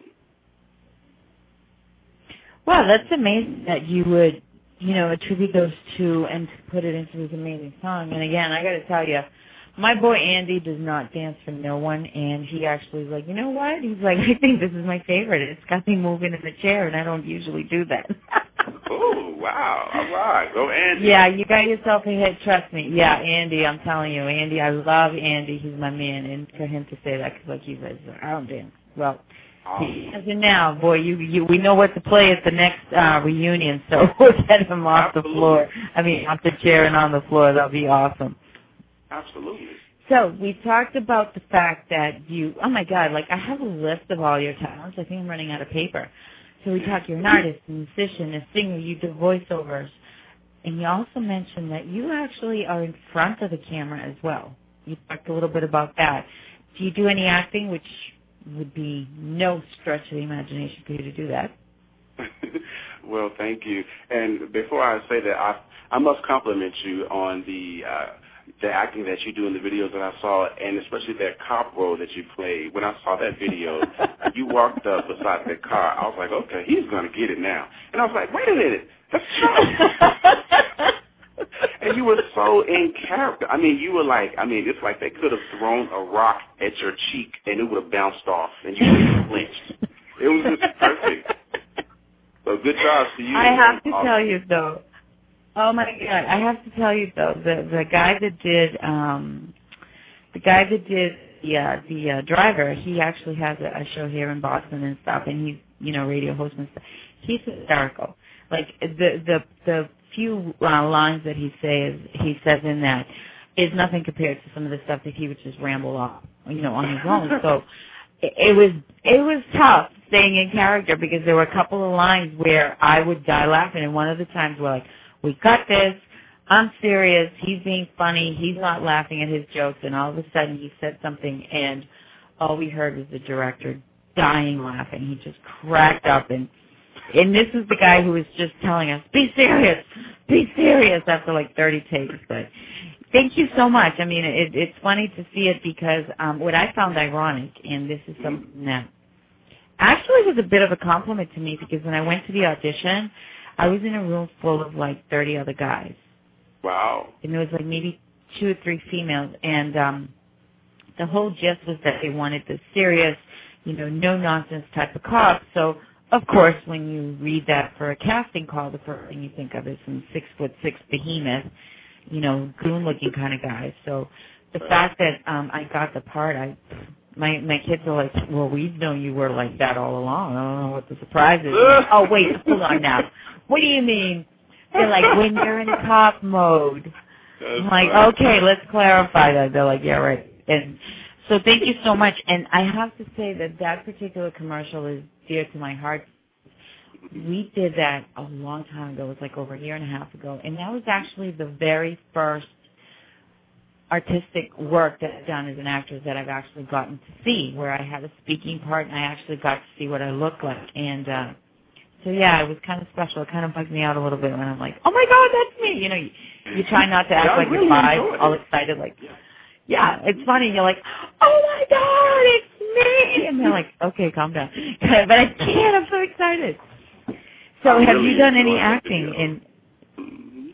Wow, that's amazing that you would, you know, attribute those two and to put it into this amazing song. And again, I got to tell you, my boy Andy does not dance for no one, and he actually is like, you know what? He's like, I think this is my favorite. It's got me moving in the chair, and I don't usually do that. Oh, wow. All right. Go, Andy. Yeah, you got yourself a hit. Trust me. Yeah, Andy, I'm telling you. Andy, I love Andy. He's my man. And for him to say that, because like you guys, I don't dance. Well, as of now, boy, you, you we know what to play at the next uh, reunion, so we'll get him off Absolutely. the floor. I mean, off the chair and on the floor. That'll be awesome. Absolutely. So we talked about the fact that you, oh, my God, like I have a list of all your talents. I think I'm running out of paper. So we talk, you're an artist, a musician, a singer, you do voiceovers. And you also mentioned that you actually are in front of the camera as well. You talked a little bit about that. Do you do any acting, which would be no stretch of the imagination for you to do that? Well, thank you. And before I say that, I, I must compliment you on the uh, the acting that you do in the videos that I saw, and especially that cop role that you played. When I saw that video, you walked up beside that car. I was like, okay, he's going to get it now. And I was like, wait a minute, that's Charlie. And you were so in character. I mean, you were like, I mean, it's like they could have thrown a rock at your cheek, and it would have bounced off, and you would have flinched. It was just perfect. So good job to you. I have to awesome. tell you, though, oh, my God, I have to tell you, though, the the guy that did, um, the guy that did the, uh, the uh, driver, he actually has a, a show here in Boston and stuff, and he's, you know, radio host and stuff. He's hysterical. Like, the, the, the few uh, lines that he says, he says in that is nothing compared to some of the stuff that he would just ramble off, you know, on his own. So it, it was, it was tough staying in character because there were a couple of lines where I would die laughing, and one of the times we're like, we got this, I'm serious, he's being funny, he's not laughing at his jokes, and all of a sudden he said something, and all we heard was the director dying laughing. He just cracked up, and and this is the guy who was just telling us, be serious, be serious, after like thirty takes. But thank you so much. I mean, it, it's funny to see it because um, what I found ironic, and this is something that actually was a bit of a compliment to me, because when I went to the audition, I was in a room full of like thirty other guys. Wow. And there was like maybe two or three females. And um, the whole gist was that they wanted the serious, you know, no-nonsense type of cop. So, of course, when you read that for a casting call, the first thing you think of is some six-foot-six behemoth, you know, goon-looking kind of guy. So the fact that um, I got the part, I... My my kids are like, well, we've known you were like that all along. I don't know what the surprise is. Oh, wait, hold on now. What do you mean? They're like, when you're in cop mode. That's I'm like, funny. okay, let's clarify that. They're like, yeah, right. And so thank you so much. And I have to say that that particular commercial is dear to my heart. We did that a long time ago. It was like over a year and a half ago. And that was actually the very first artistic work that I've done as an actress that I've actually gotten to see, where I had a speaking part and I actually got to see what I looked like. And uh, so, yeah, it was kind of special. It kind of bugged me out a little bit when I'm like, oh, my God, that's me. You know, you, you try not to act yeah, like really you're five, all excited, like, yeah, it's funny. You're like, oh, my God, it's me. And they're like, okay, calm down. But I can't. I'm so excited. So I have really you done any enjoyed that acting video. in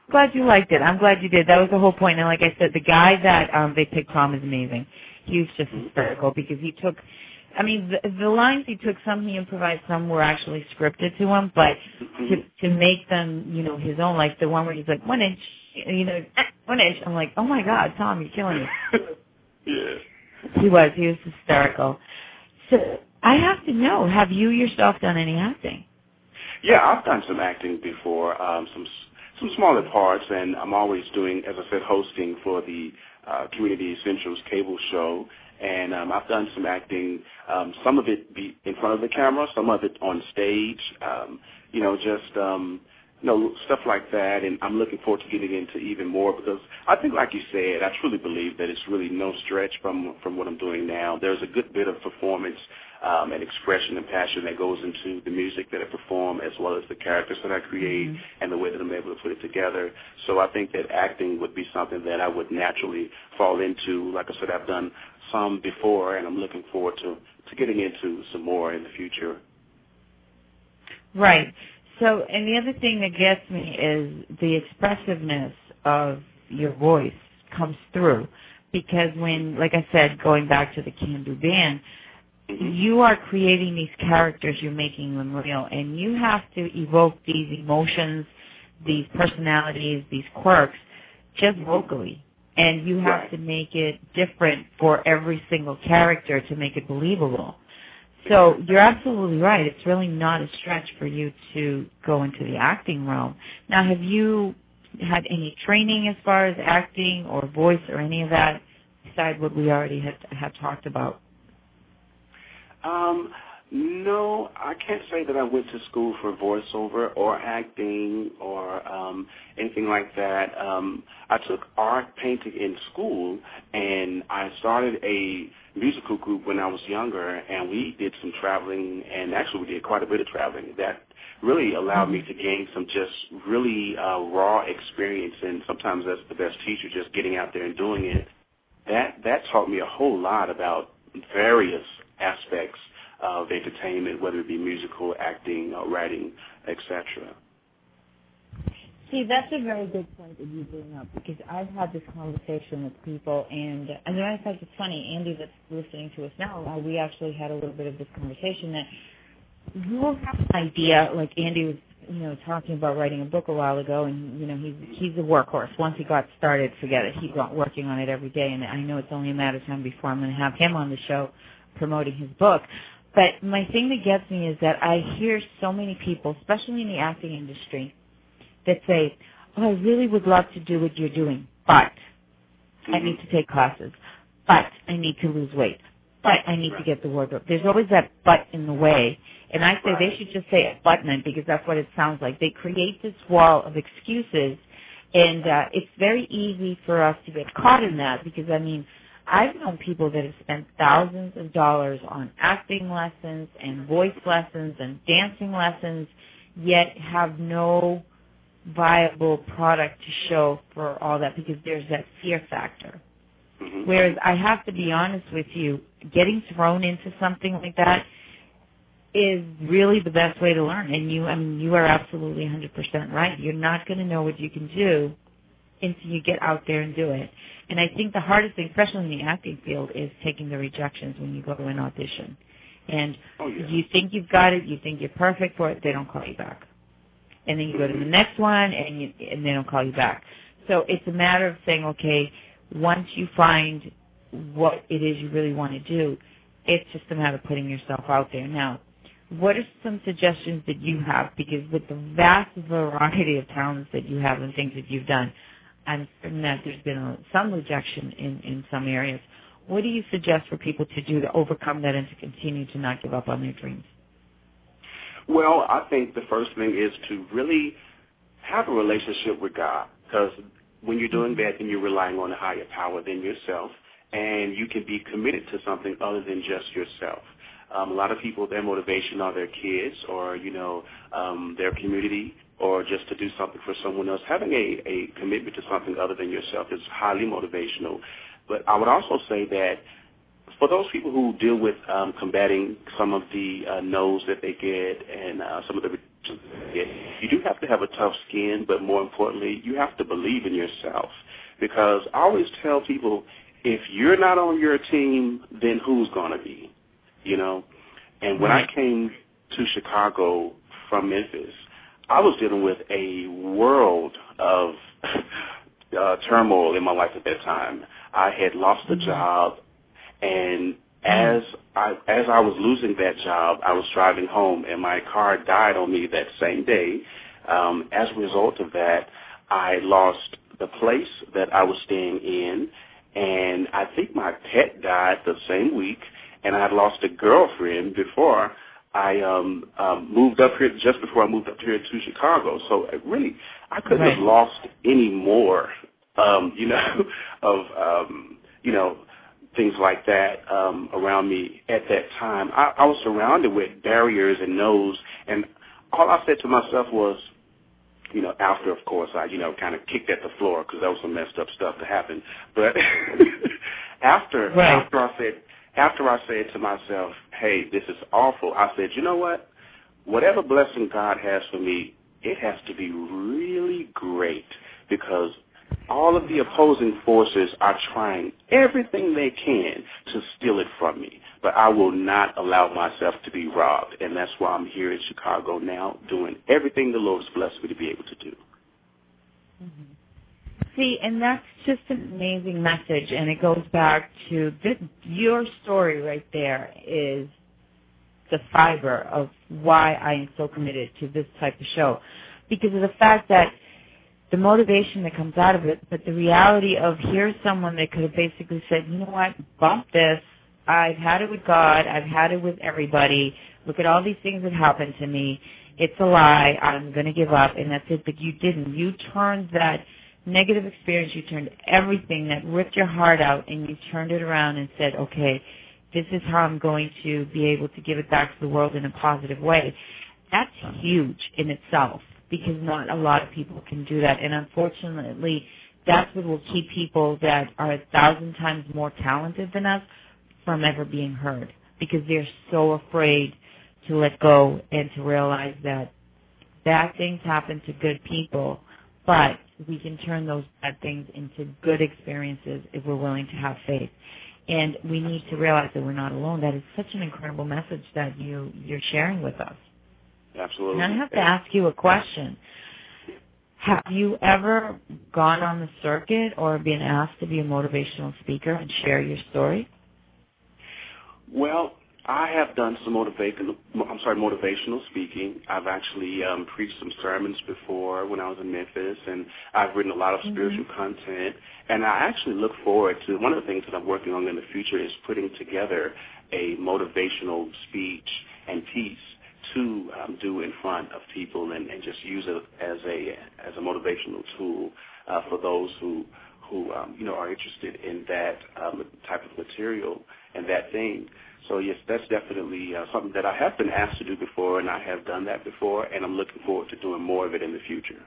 glad you liked it. I'm glad you did. That was the whole point. And like I said, the guy that um, they picked Tom is amazing. He was just hysterical because he took, I mean, the, the lines he took, some he improvised, some were actually scripted to him, but to to make them, you know, his own, like the one where he's like, one inch, you know, one inch. I'm like, oh my God, Tom, you're killing me. Yeah. He was. He was hysterical. So I have to know, have you yourself done any acting? Yeah, I've done some acting before, um, some some smaller parts, and I'm always doing, as I said, hosting for the uh, Community Essentials cable show, and um, I've done some acting, um, some of it be in front of the camera, some of it on stage, um, you know, just, um, you know, stuff like that, and I'm looking forward to getting into even more because I think, like you said, I truly believe that it's really no stretch from, from what I'm doing now. There's a good bit of performance Um, and expression and passion that goes into the music that I perform as well as the characters that I create mm-hmm. and the way that I'm able to put it together. So I think that acting would be something that I would naturally fall into. Like I said, I've done some before, and I'm looking forward to, to getting into some more in the future. Right. So, and the other thing that gets me is the expressiveness of your voice comes through because when, like I said, going back to the Can Do Band, you are creating these characters, you're making them real, and you have to evoke these emotions, these personalities, these quirks, just vocally. And you have right. to make it different for every single character to make it believable. So you're absolutely right. It's really not a stretch for you to go into the acting realm. Now, have you had any training as far as acting or voice or any of that, besides what we already had, have talked about? Um, no, I can't say that I went to school for voiceover or acting or um, anything like that. Um, I took art painting in school, and I started a musical group when I was younger, and we did some traveling, and actually we did quite a bit of traveling. That really allowed me to gain some just really uh, raw experience, and sometimes that's the best teacher, just getting out there and doing it. That, that taught me a whole lot about various aspects of entertainment, whether it be musical, acting, or writing, et cetera. See, that's a very good point that you bring up because I've had this conversation with people, and as a matter of fact, it's funny, Andy that's listening to us now, uh, we actually had a little bit of this conversation that you will have an idea, like Andy was, you know, talking about writing a book a while ago, and, you know, he's, he's a workhorse. Once he got started, forget it. He's working on it every day, and I know it's only a matter of time before I'm going to have him on the show promoting his book. But my thing that gets me is that I hear so many people, especially in the acting industry, that say, oh, I really would love to do what you're doing, but mm-hmm. I need to take classes, but I need to lose weight, but I need right. to get the wardrobe. There's always that but in the way. And I say right. they should just say abutment because that's what it sounds like. They create this wall of excuses, and uh, it's very easy for us to get caught in that because, I mean, I've known people that have spent thousands of dollars on acting lessons and voice lessons and dancing lessons, yet have no viable product to show for all that because there's that fear factor. Mm-hmm. Whereas I have to be honest with you, getting thrown into something like that is really the best way to learn. And you, I mean, you are absolutely one hundred percent right. You're not going to know what you can do until you get out there and do it. And I think the hardest thing, especially in the acting field, is taking the rejections when you go to an audition. And oh, yeah. you think you've got it, you think you're perfect for it, they don't call you back. And then you go to the next one, and, you, and they don't call you back. So it's a matter of saying, okay, once you find what it is you really want to do, it's just a matter of putting yourself out there. Now, what are some suggestions that you have? Because with the vast variety of talents that you have and things that you've done, I'm certain that there's been a, some rejection in, in some areas. What do you suggest for people to do to overcome that and to continue to not give up on their dreams? Well, I think the first thing is to really have a relationship with God, because when you're doing that, then you're relying on a higher power than yourself, and you can be committed to something other than just yourself. Um, a lot of people, their motivation are their kids or, you know, um, their community, or just to do something for someone else. Having a, a commitment to something other than yourself is highly motivational. But I would also say that for those people who deal with um, combating some of the uh, no's that they get and uh, some of the it, you do have to have a tough skin, but more importantly, you have to believe in yourself. Because I always tell people, if you're not on your team, then who's going to be, you know? And when Right. I came to Chicago from Memphis, I was dealing with a world of uh, turmoil in my life at that time. I had lost a Mm-hmm. job, and as I as I was losing that job, I was driving home, and my car died on me that same day. Um, as a result of that, I lost the place that I was staying in, and I think my pet died the same week, and I had lost a girlfriend before I um, um, moved up here, just before I moved up here to Chicago. So I really, I couldn't Right. have lost any more, um, you know, of, um, you know, things like that um, around me at that time. I, I was surrounded with barriers and no's, and all I said to myself was, you know, after, of course, I, you know, kind of kicked at the floor because that was some messed up stuff to happen. But after, Right. after I said, after I said to myself, hey, this is awful, I said, you know what? Whatever blessing God has for me, it has to be really great, because all of the opposing forces are trying everything they can to steal it from me. But I will not allow myself to be robbed. And that's why I'm here in Chicago now, doing everything the Lord has blessed me to be able to do. See, and that's just an amazing message, and it goes back to this, your story right there is the fiber of why I am so committed to this type of show, because of the fact that the motivation that comes out of it, but the reality of here's someone that could have basically said, you know what, bump this. I've had it with God. I've had it with everybody. Look at all these things that happened to me. It's a lie. I'm going to give up, and that's it. But you didn't. You turned that negative experience, you turned everything that ripped your heart out, and you turned it around and said, okay, this is how I'm going to be able to give it back to the world in a positive way. That's huge in itself, because not a lot of people can do that. And unfortunately, that's what will keep people that are a thousand times more talented than us from ever being heard, because they're so afraid to let go and to realize that bad things happen to good people, but we can turn those bad things into good experiences if we're willing to have faith. And we need to realize that we're not alone. That is such an incredible message that you, you're sharing with us. Absolutely. And I have to ask you a question. Have you ever gone on the circuit or been asked to be a motivational speaker and share your story? Well, I have done some motivational, I'm sorry, motivational speaking. I've actually um, preached some sermons before when I was in Memphis, and I've written a lot of spiritual mm-hmm. content. And I actually look forward to, one of the things that I'm working on in the future is putting together a motivational speech and piece to um, do in front of people, and, and just use it as a as a motivational tool uh, for those who who um, you know are interested in that um, type of material and that thing. So yes, that's definitely uh, something that I have been asked to do before, and I have done that before, and I'm looking forward to doing more of it in the future.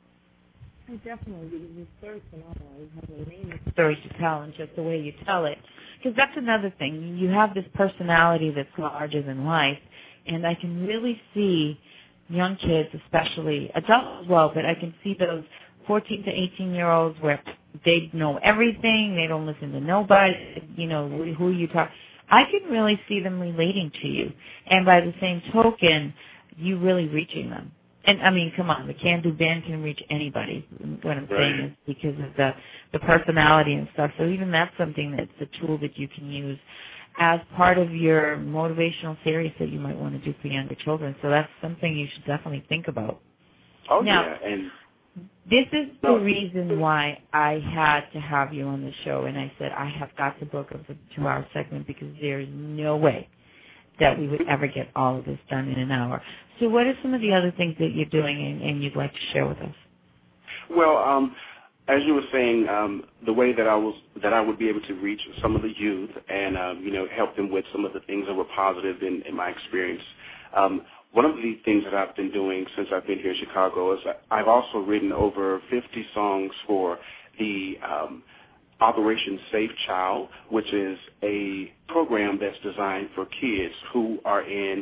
I definitely, because your story's phenomenal. You have an amazing story to tell, and just the way you tell it. Because that's another thing. You have this personality that's larger than life, and I can really see young kids, especially adults as well, but I can see those fourteen to eighteen-year-olds where they know everything, they don't listen to nobody, you know, who you talk. I can really see them relating to you, and by the same token, you really reaching them. And, I mean, come on, the Can-Do Band can reach anybody. What I'm saying is because of the, the personality and stuff. So even that's something that's a tool that you can use as part of your motivational series that you might want to do for younger children. So that's something you should definitely think about. Oh, now, yeah, and this is the reason why I had to have you on the show, and I said I have got to book a two-hour segment because there is no way that we would ever get all of this done in an hour. So what are some of the other things that you're doing and, and you'd like to share with us? Well, um, as you were saying, um, the way that I was that I would be able to reach some of the youth and um, you know help them with some of the things that were positive in, in my experience. Um, one of the things that I've been doing since I've been here in Chicago is I've also written over fifty songs for the um, Operation Safe Child, which is a program that's designed for kids who are in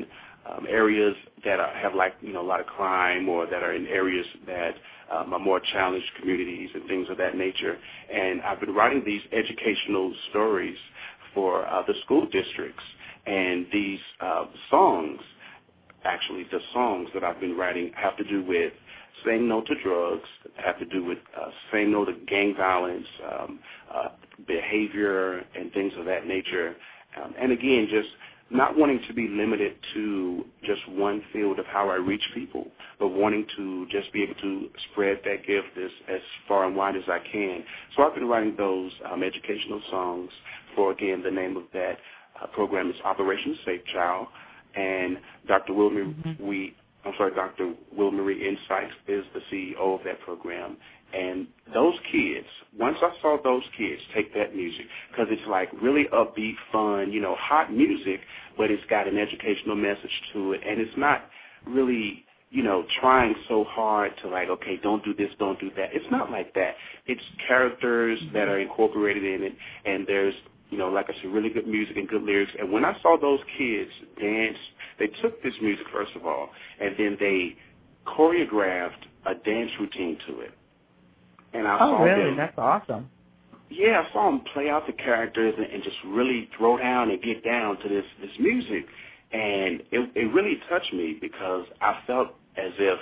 um, areas that are, have like you know a lot of crime, or that are in areas that um, are more challenged communities and things of that nature. And I've been writing these educational stories for uh, the school districts, and these uh, songs, actually the songs that I've been writing have to do with saying no to drugs, have to do with uh, saying no to gang violence, um, uh, behavior, and things of that nature. Um, and again, just not wanting to be limited to just one field of how I reach people, but wanting to just be able to spread that gift as, as far and wide as I can. So I've been writing those um, educational songs for, again, the name of that uh, program is Operation Safe Child. And Doctor Wilmer, mm-hmm. we, I'm sorry, Doctor Will Marie Insights is the C E O of that program. And those kids, once I saw those kids take that music, because it's like really upbeat, fun, you know, hot music, but it's got an educational message to it, and it's not really, you know, trying so hard to like, okay, don't do this, don't do that. It's not like that. It's characters mm-hmm. that are incorporated in it, and there's, you know, like I said, really good music and good lyrics. And when I saw those kids dance, they took this music, first of all, and then they choreographed a dance routine to it. And I oh, saw really? them, That's awesome. Yeah, I saw them play out the characters and, and just really throw down and get down to this, this music. And it, it really touched me because I felt as if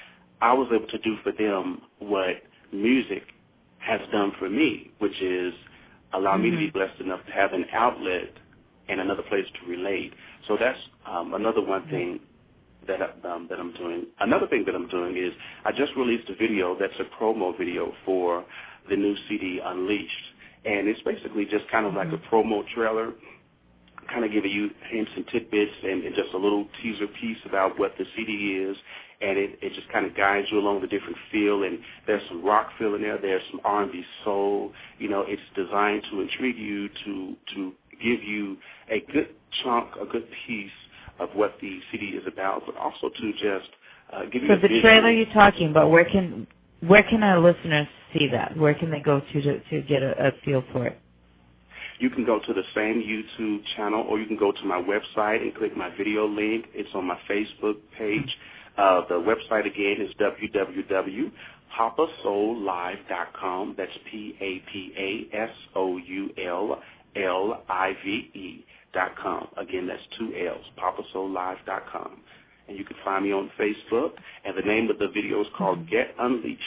I was able to do for them what music has done for me, which is allow mm-hmm. me to be blessed enough to have an outlet and another place to relate. So that's um, another one thing that, um, that I'm doing. Another thing that I'm doing is I just released a video that's a promo video for the new C D Unleashed. And it's basically just kind of mm-hmm. like a promo trailer, kind of giving you hints and tidbits and, and just a little teaser piece about what the C D is. And it, it just kind of guides you along the different feel. And there's some rock feel in there. There's some R and B soul. You know, it's designed to intrigue you, to to give you a good chunk, a good piece of what the C D is about, but also to just uh, give you so a the visual. trailer you're talking about, where can where can our listeners see that? Where can they go to to, to get a, a feel for it? You can go to the same YouTube channel, or you can go to my website and click my video link. It's on my Facebook page. Uh, the website, again, is w w w dot papa soul live dot com. That's P A P A S O U L L I V E dot com. Again, that's two L's, papa soul live dot com. And you can find me on Facebook, and the name of the video is called mm-hmm. Get Unleashed.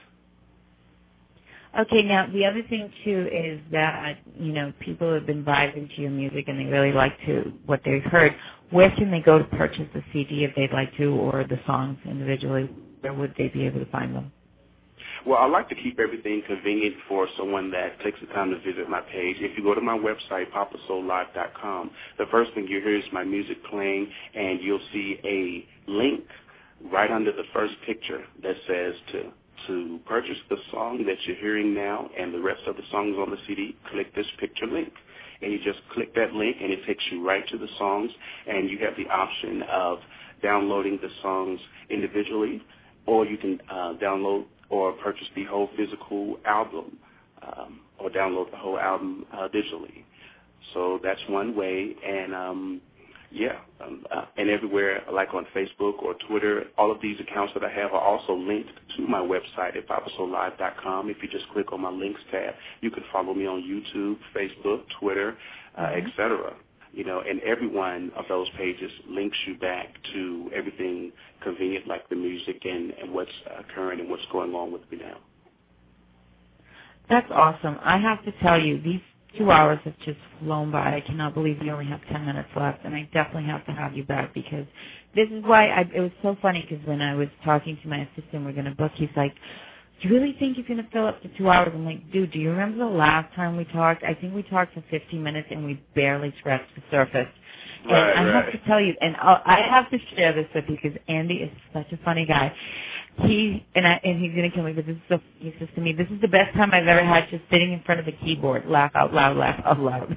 Okay, now the other thing, too, is that, you know, people have been vibing to your music and they really like to what they've heard. Where can they go to purchase the C D if they'd like to, or the songs individually? Where would they be able to find them? Well, I like to keep everything convenient for someone that takes the time to visit my page. If you go to my website, papa soul live dot com, the first thing you hear is my music playing, and you'll see a link right under the first picture that says to to purchase the song that you're hearing now and the rest of the songs on the C D, click this picture link. And you just click that link, and it takes you right to the songs, and you have the option of downloading the songs individually, or you can uh, download or purchase the whole physical album, um, or download the whole album uh, digitally. So that's one way, and um, yeah, um, uh, and everywhere, like on Facebook or Twitter, all of these accounts that I have are also linked to my website at papa soul live dot com. If you just click on my links tab, you can follow me on YouTube, Facebook, Twitter, uh, mm-hmm. et cetera. You know, and every one of those pages links you back to everything convenient, like the music and, and what's occurring and what's going on with me now. That's awesome. I have to tell you, these two hours have just flown by. I cannot believe we only have ten minutes left, and I definitely have to have you back because this is why I, it was so funny because when I was talking to my assistant, we're going to book, he's like, do you really think you're going to fill up to two hours? I'm like, dude, do you remember the last time we talked? I think we talked for fifteen minutes, and we barely scratched the surface. And right, I right. have to tell you, and I'll, I have to share this with you because Andy is such a funny guy. He and I, and he's going to kill me, but this is so, he says to me, this is the best time I've ever had just sitting in front of the keyboard. Laugh out loud, laugh out loud.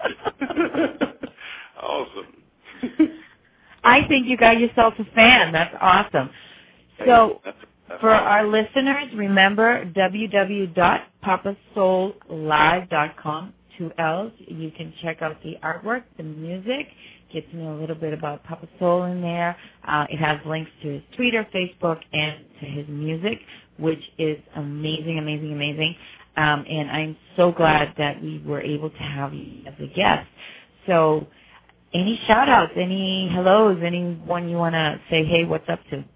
Awesome. I think you got yourself a fan. That's awesome. So for our listeners, remember w w w dot papa soul live dot com, two L's. You can check out the artwork, the music, get to know a little bit about Papa Soul in there. Uh, it has links to his Twitter, Facebook, and to his music, which is amazing, amazing, amazing. Um, and I'm so glad that we were able to have you as a guest. So any shout-outs, any hellos, anyone you want to say, hey, what's up to?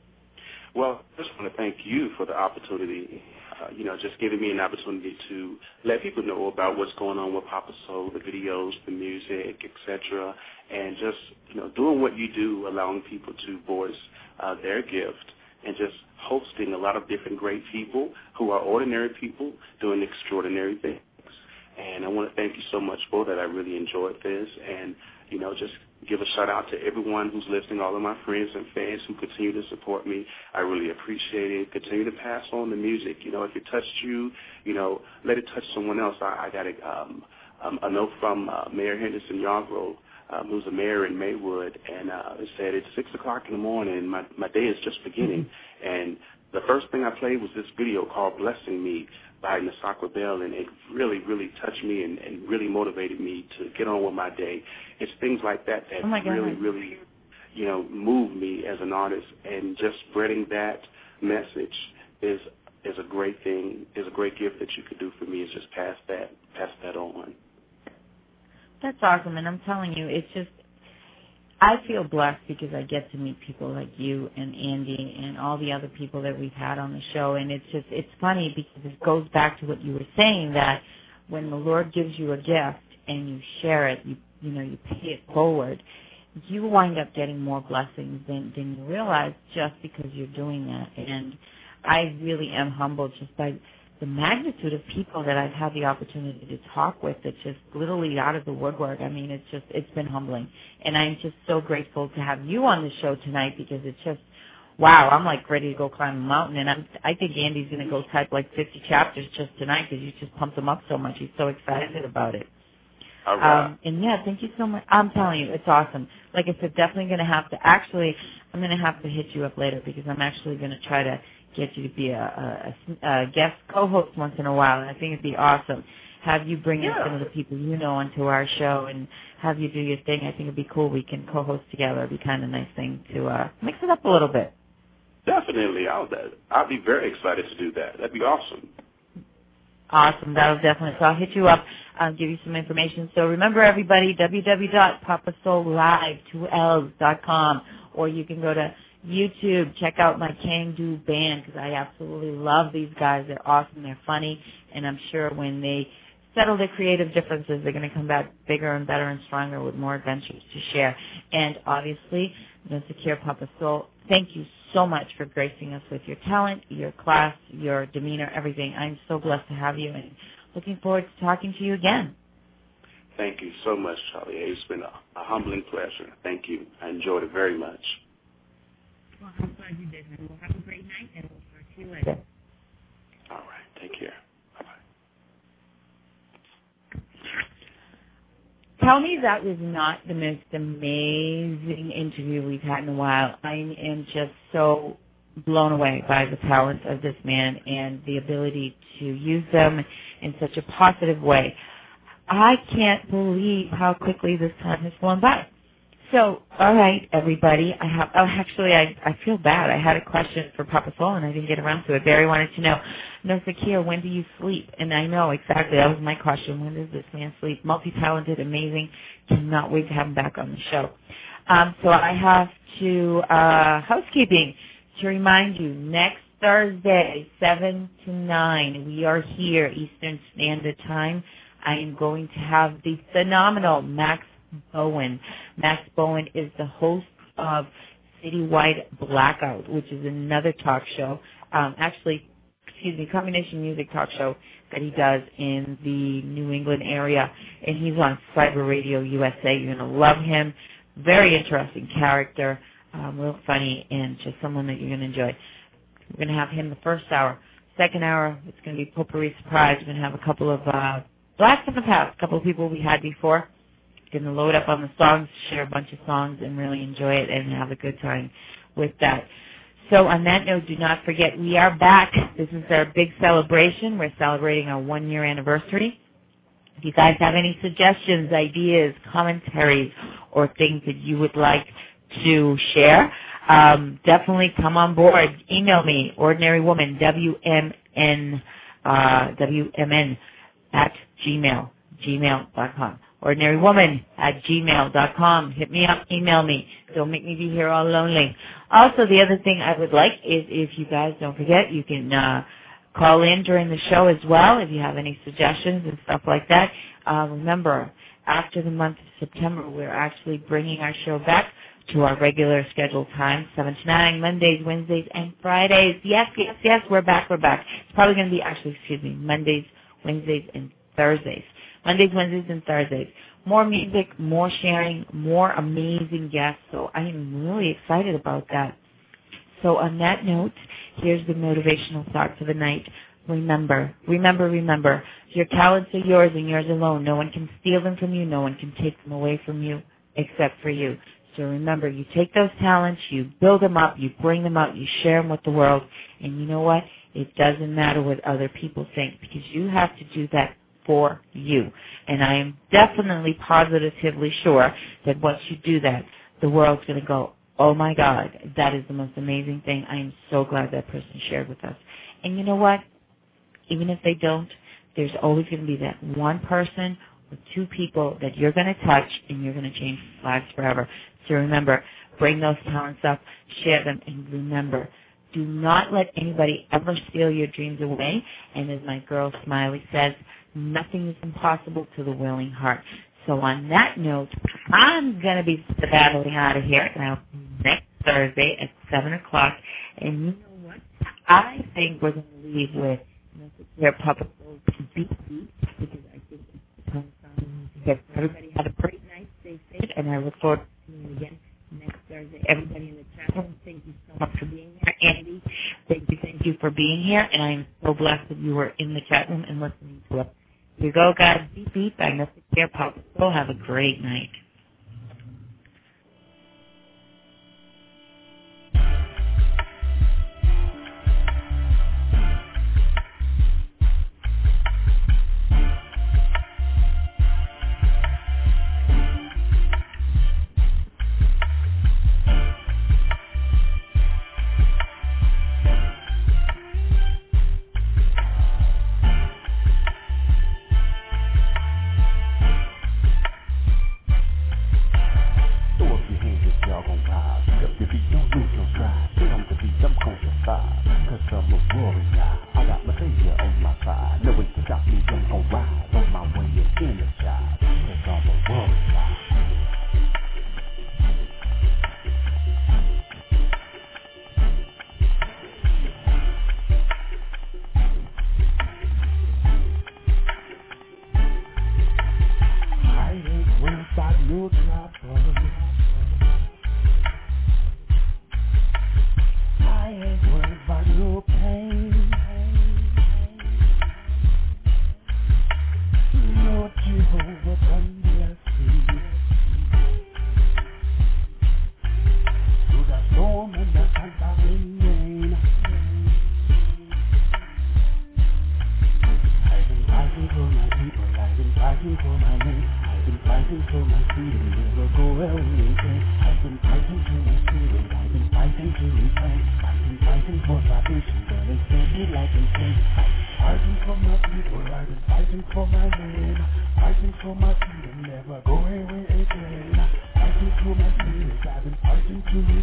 Well, I just want to thank you for the opportunity, uh, you know, just giving me an opportunity to let people know about what's going on with Papa Soul, the videos, the music, et cetera, and just, you know, doing what you do, allowing people to voice uh, their gift, and just hosting a lot of different great people who are ordinary people doing extraordinary things. And I want to thank you so much for that. I really enjoyed this, and, you know, just give a shout-out to everyone who's listening, all of my friends and fans who continue to support me. I really appreciate it. Continue to pass on the music. You know, if it touched you, you know, let it touch someone else. I, I got a, um, um, a note from uh, Mayor Henderson Yarbrough, um, who's a mayor in Maywood, and uh, it said, it's six o'clock in the morning, my, my day is just beginning. And the first thing I played was this video called Blessing Me by Nasakwa Bell, and it really, really touched me and, and really motivated me to get on with my day. It's things like that that oh really, really, you know, move me as an artist, and just spreading that message is is a great thing, is a great gift that you could do for me, is just pass that, pass that on. That's awesome, and I'm telling you, it's just, I feel blessed because I get to meet people like you and Andy and all the other people that we've had on the show, and it's just, it's funny because it goes back to what you were saying, that when the Lord gives you a gift and you share it, you you know, you pay it forward, you wind up getting more blessings than, than you realize just because you're doing that. And I really am humbled just by the magnitude of people that I've had the opportunity to talk with. That's just literally out of the woodwork. I mean, it's just, it's been humbling. And I'm just so grateful to have you on the show tonight because it's just, wow, I'm like ready to go climb a mountain. And I'm, I think Andy's going to go type like fifty chapters just tonight because you just pumped him up so much. He's so excited about it. All right. Um, and yeah, thank you so much. I'm telling you, it's awesome. Like I said, definitely going to have to, actually, I'm going to have to hit you up later because I'm actually going to try to get you to be a, a, a guest co-host once in a while, and I think it'd be awesome. Have you bring yeah. in some of the people you know onto our show and have you do your thing. I think it'd be cool. We can co-host together. It'd be kind of a nice thing to uh, mix it up a little bit. Definitely. I'll, I'll be very excited to do that. That'd be awesome. Awesome. That'll definitely. So I'll hit you up, um, give you some information. So remember, everybody, w w w dot papa soul live two l's dot com, or you can go to YouTube, check out my Can Do band because I absolutely love these guys. They're awesome. They're funny, and I'm sure when they settle their creative differences, they're going to come back bigger and better and stronger with more adventures to share. And obviously, the Secure Papa Soul, thank you so much for gracing us with your talent, your class, your demeanor, everything. I'm so blessed to have you, and looking forward to talking to you again. Thank you so much, Charlie. It's been a, a humbling pleasure. Thank you. I enjoyed it very much. Well, I'm glad you did. We'll have a great night, and we'll talk to you later. All right. Take care. Tell me that was not the most amazing interview we've had in a while. I am just so blown away by the talents of this man and the ability to use them in such a positive way. I can't believe how quickly this time has flown by. So, all right, everybody. I have. Oh, actually, I I feel bad. I had a question for Papa Soul, and I didn't get around to it. Barry wanted to know, no, Zakir, when do you sleep? And I know exactly. That was my question. When does this man sleep? Multi-talented, amazing. Cannot wait to have him back on the show. Um, so I have to uh, housekeeping to remind you. Next Thursday, seven to nine, we are here Eastern Standard Time. I am going to have the phenomenal Max Bowen. Max Bowen is the host of Citywide Blackout, which is another talk show, um, actually, excuse me, combination music talk show that he does in the New England area, and he's on Cyber Radio U S A. You're going to love him. Very interesting character, um, real funny, and just someone that you're going to enjoy. We're going to have him the first hour. Second hour, it's going to be Potpourri Surprise. We're going to have a couple of uh, blast from the past, a couple of people we had before. Going to load up on the songs, share a bunch of songs, and really enjoy it and have a good time with that. So on that note, do not forget, we are back. This is our big celebration. We're celebrating our one-year anniversary. If you guys have any suggestions, ideas, commentaries, or things that you would like to share, um, definitely come on board. Email me, Ordinary Woman, W M N, uh, W M N at gmail, gmail dot com. Ordinary Woman at gmail dot com. Hit me up, email me. Don't make me be here all lonely. Also, the other thing I would like is if you guys don't forget, you can uh, call in during the show as well if you have any suggestions and stuff like that. Uh, remember, after the month of September, we're actually bringing our show back to our regular scheduled time, seven to nine, Mondays, Wednesdays, and Fridays. Yes, yes, yes, we're back, we're back. It's probably going to be, actually, excuse me, Mondays, Wednesdays, and Thursdays. Mondays, Wednesdays, and Thursdays. More music, more sharing, more amazing guests. So I am really excited about that. So on that note, here's the motivational thought for the night. Remember, remember, remember, your talents are yours and yours alone. No one can steal them from you. No one can take them away from you except for you. So remember, you take those talents, you build them up, you bring them out, you share them with the world. And you know what? It doesn't matter what other people think because you have to do that for you. And I am definitely positively sure that once you do that, the world's going to go, oh my God, that is the most amazing thing. I am so glad that person shared with us. And you know what? Even if they don't, there's always going to be that one person or two people that you're going to touch and you're going to change lives forever. So remember, bring those talents up, share them, and remember, do not let anybody ever steal your dreams away. And as my girl Smiley says, nothing is impossible to the willing heart. So on that note, I'm going to be battling out of here now next Thursday at seven o'clock. And you know what? I think we're going to leave with their public beat beat because I think it's the time for everybody have a great night, stay safe, and I look forward to seeing you again next Thursday. Everybody in the chat room, thank you so much for being here. Andy, thank you, thank you for being here, and I am so blessed that you were in the chat room and listening to us. Here you go, guys. Beep, beep. I know the care pop. So have a great night.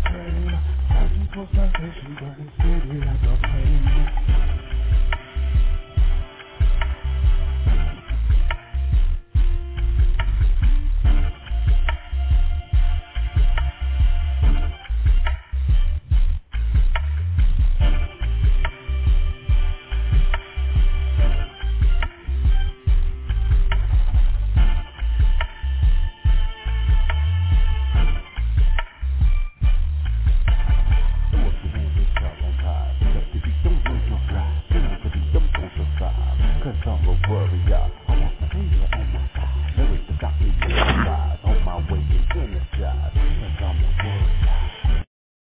Fighting for salvation, burning steady like a flame.